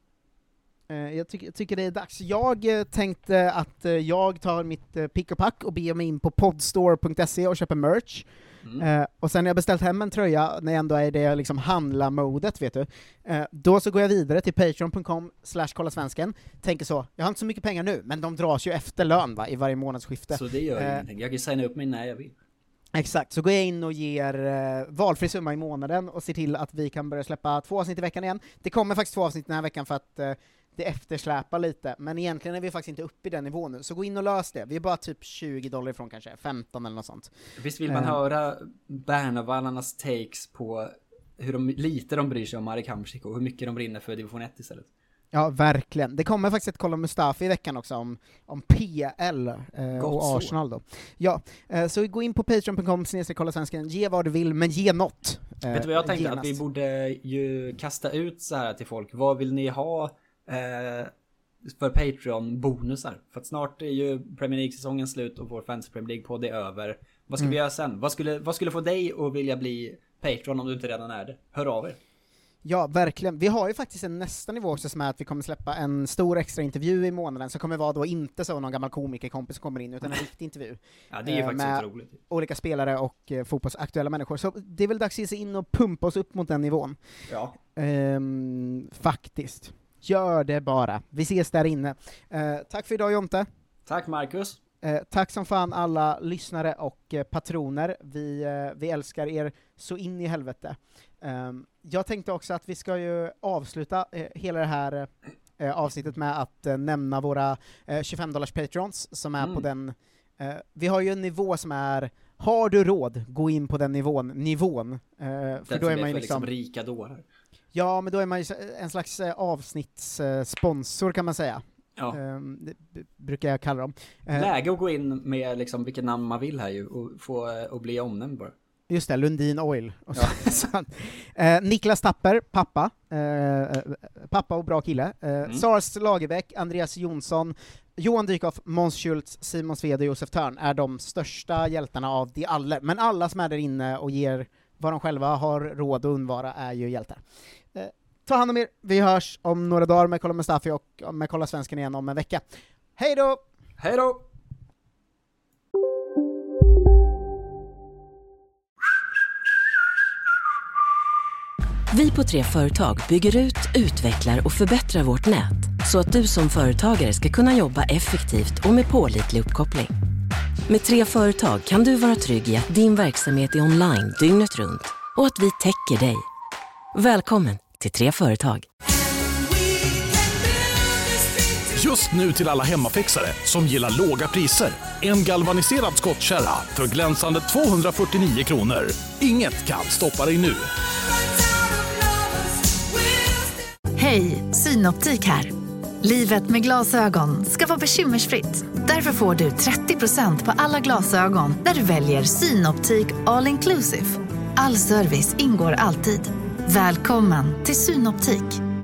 Jag tycker, jag tycker det är dags. Jag tänkte att jag tar mitt pick och pack och ber mig in på podstore punkt se och köper merch. Mm. Eh, och sen när jag beställt hem en tröja, när jag ändå är i det liksom handla-modet, vet du. Eh, då så går jag vidare till patreon punkt com slash kolla svensken. Tänker så, jag har inte så mycket pengar nu, men de dras ju efter lön va, i varje månadsskifte. Så det gör eh, ingenting. Jag kan signa upp mig när jag vill. Exakt, så går jag in och ger eh, valfri summa i månaden och ser till att vi kan börja släppa två avsnitt i veckan igen. Det kommer faktiskt två avsnitt den här veckan för att eh, det eftersläpar lite, men egentligen är vi faktiskt inte uppe i den nivån nu, så gå in och lös det. Vi är bara typ tjugo dollar ifrån kanske, femton eller något sånt. Visst vill man uh, höra Bernavallarnas takes på hur de, lite de bryr sig om Marek Hamsik och hur mycket de brinner för division ett istället? Ja, verkligen. Det kommer faktiskt ett Kolla Mustafi i veckan också om, om P L eh, och Arsenal då. Ja, eh, så gå in på patreon punkt com slash kolla svensken, ge vad du vill, men ge något. Eh, Vet du vad jag tänkte? Genast. Att vi borde ju kasta ut så här till folk. Vad vill ni ha eh, för Patreon-bonusar? För att snart är ju Premier League-säsongen slut och vår Fantasy Premier League-podd är över. Vad ska mm. vi göra sen? Vad skulle, vad skulle få dig att vilja bli Patreon om du inte redan är det? Hör av er. Ja, verkligen. Vi har ju faktiskt en nästa nivå också som är att vi kommer släppa en stor extra intervju i månaden som kommer vara då inte så någon gammal komikerkompis som kommer in utan en riktig intervju. Ja, det är ju eh, faktiskt med otroligt. Olika spelare och eh, fotbollsaktuella människor. Så det är väl dags att ge sig in och pumpa oss upp mot den nivån. Ja. Ehm, faktiskt. Gör det bara. Vi ses där inne. Eh, tack för idag, Jonte. Tack, Marcus. Eh, tack som fan alla lyssnare och eh, patroner. Vi, eh, vi älskar er så in i helvete. Um, jag tänkte också att vi ska ju avsluta eh, hela det här eh, avsnittet med att eh, nämna våra eh, tjugofem dollars patrons som är mm. på den. Eh, vi har ju en nivå som är, har du råd, gå in på den nivån. nivån eh, för den då är man man ju för liksom, liksom rika dårar. Ja, men då är man ju en slags eh, avsnittssponsor kan man säga. Ja. Um, det b- brukar jag kalla dem. Uh, Läge att gå in med liksom vilket namn man vill här ju och få och bli omnämnd bara. Just det, Lundin Oil. Och så, så, uh, Niklas Tapper, pappa. Uh, pappa och bra kille. Uh, mm. Sars Lagerbäck, Andreas Jonsson, Johan Dykhoff, Måns Schultz, Simon Sved och Josef Törn är de största hjältarna av de alla. Men alla som är där inne och ger vad de själva har råd att undvara är ju hjältar. Uh, ta hand om er. Vi hörs om några dagar med Kolla Mustafi och med Kolla Svensken igen om en vecka. Hej då! Hej då! Vi på Tre Företag bygger ut, utvecklar och förbättrar vårt nät så att du som företagare ska kunna jobba effektivt och med pålitlig uppkoppling. Med Tre Företag kan du vara trygg i att din verksamhet är online dygnet runt och att vi täcker dig. Välkommen till Tre Företag. Just nu till alla hemmafixare som gillar låga priser. En galvaniserad skottkärra för glänsande tvåhundrafyrtionio kronor. Inget kan stoppa dig nu. Hej, Synoptik här. Livet med glasögon ska vara bekymmersfritt. Därför får du trettio procent på alla glasögon när du väljer Synoptik All Inclusive. All service ingår alltid. Välkommen till Synoptik.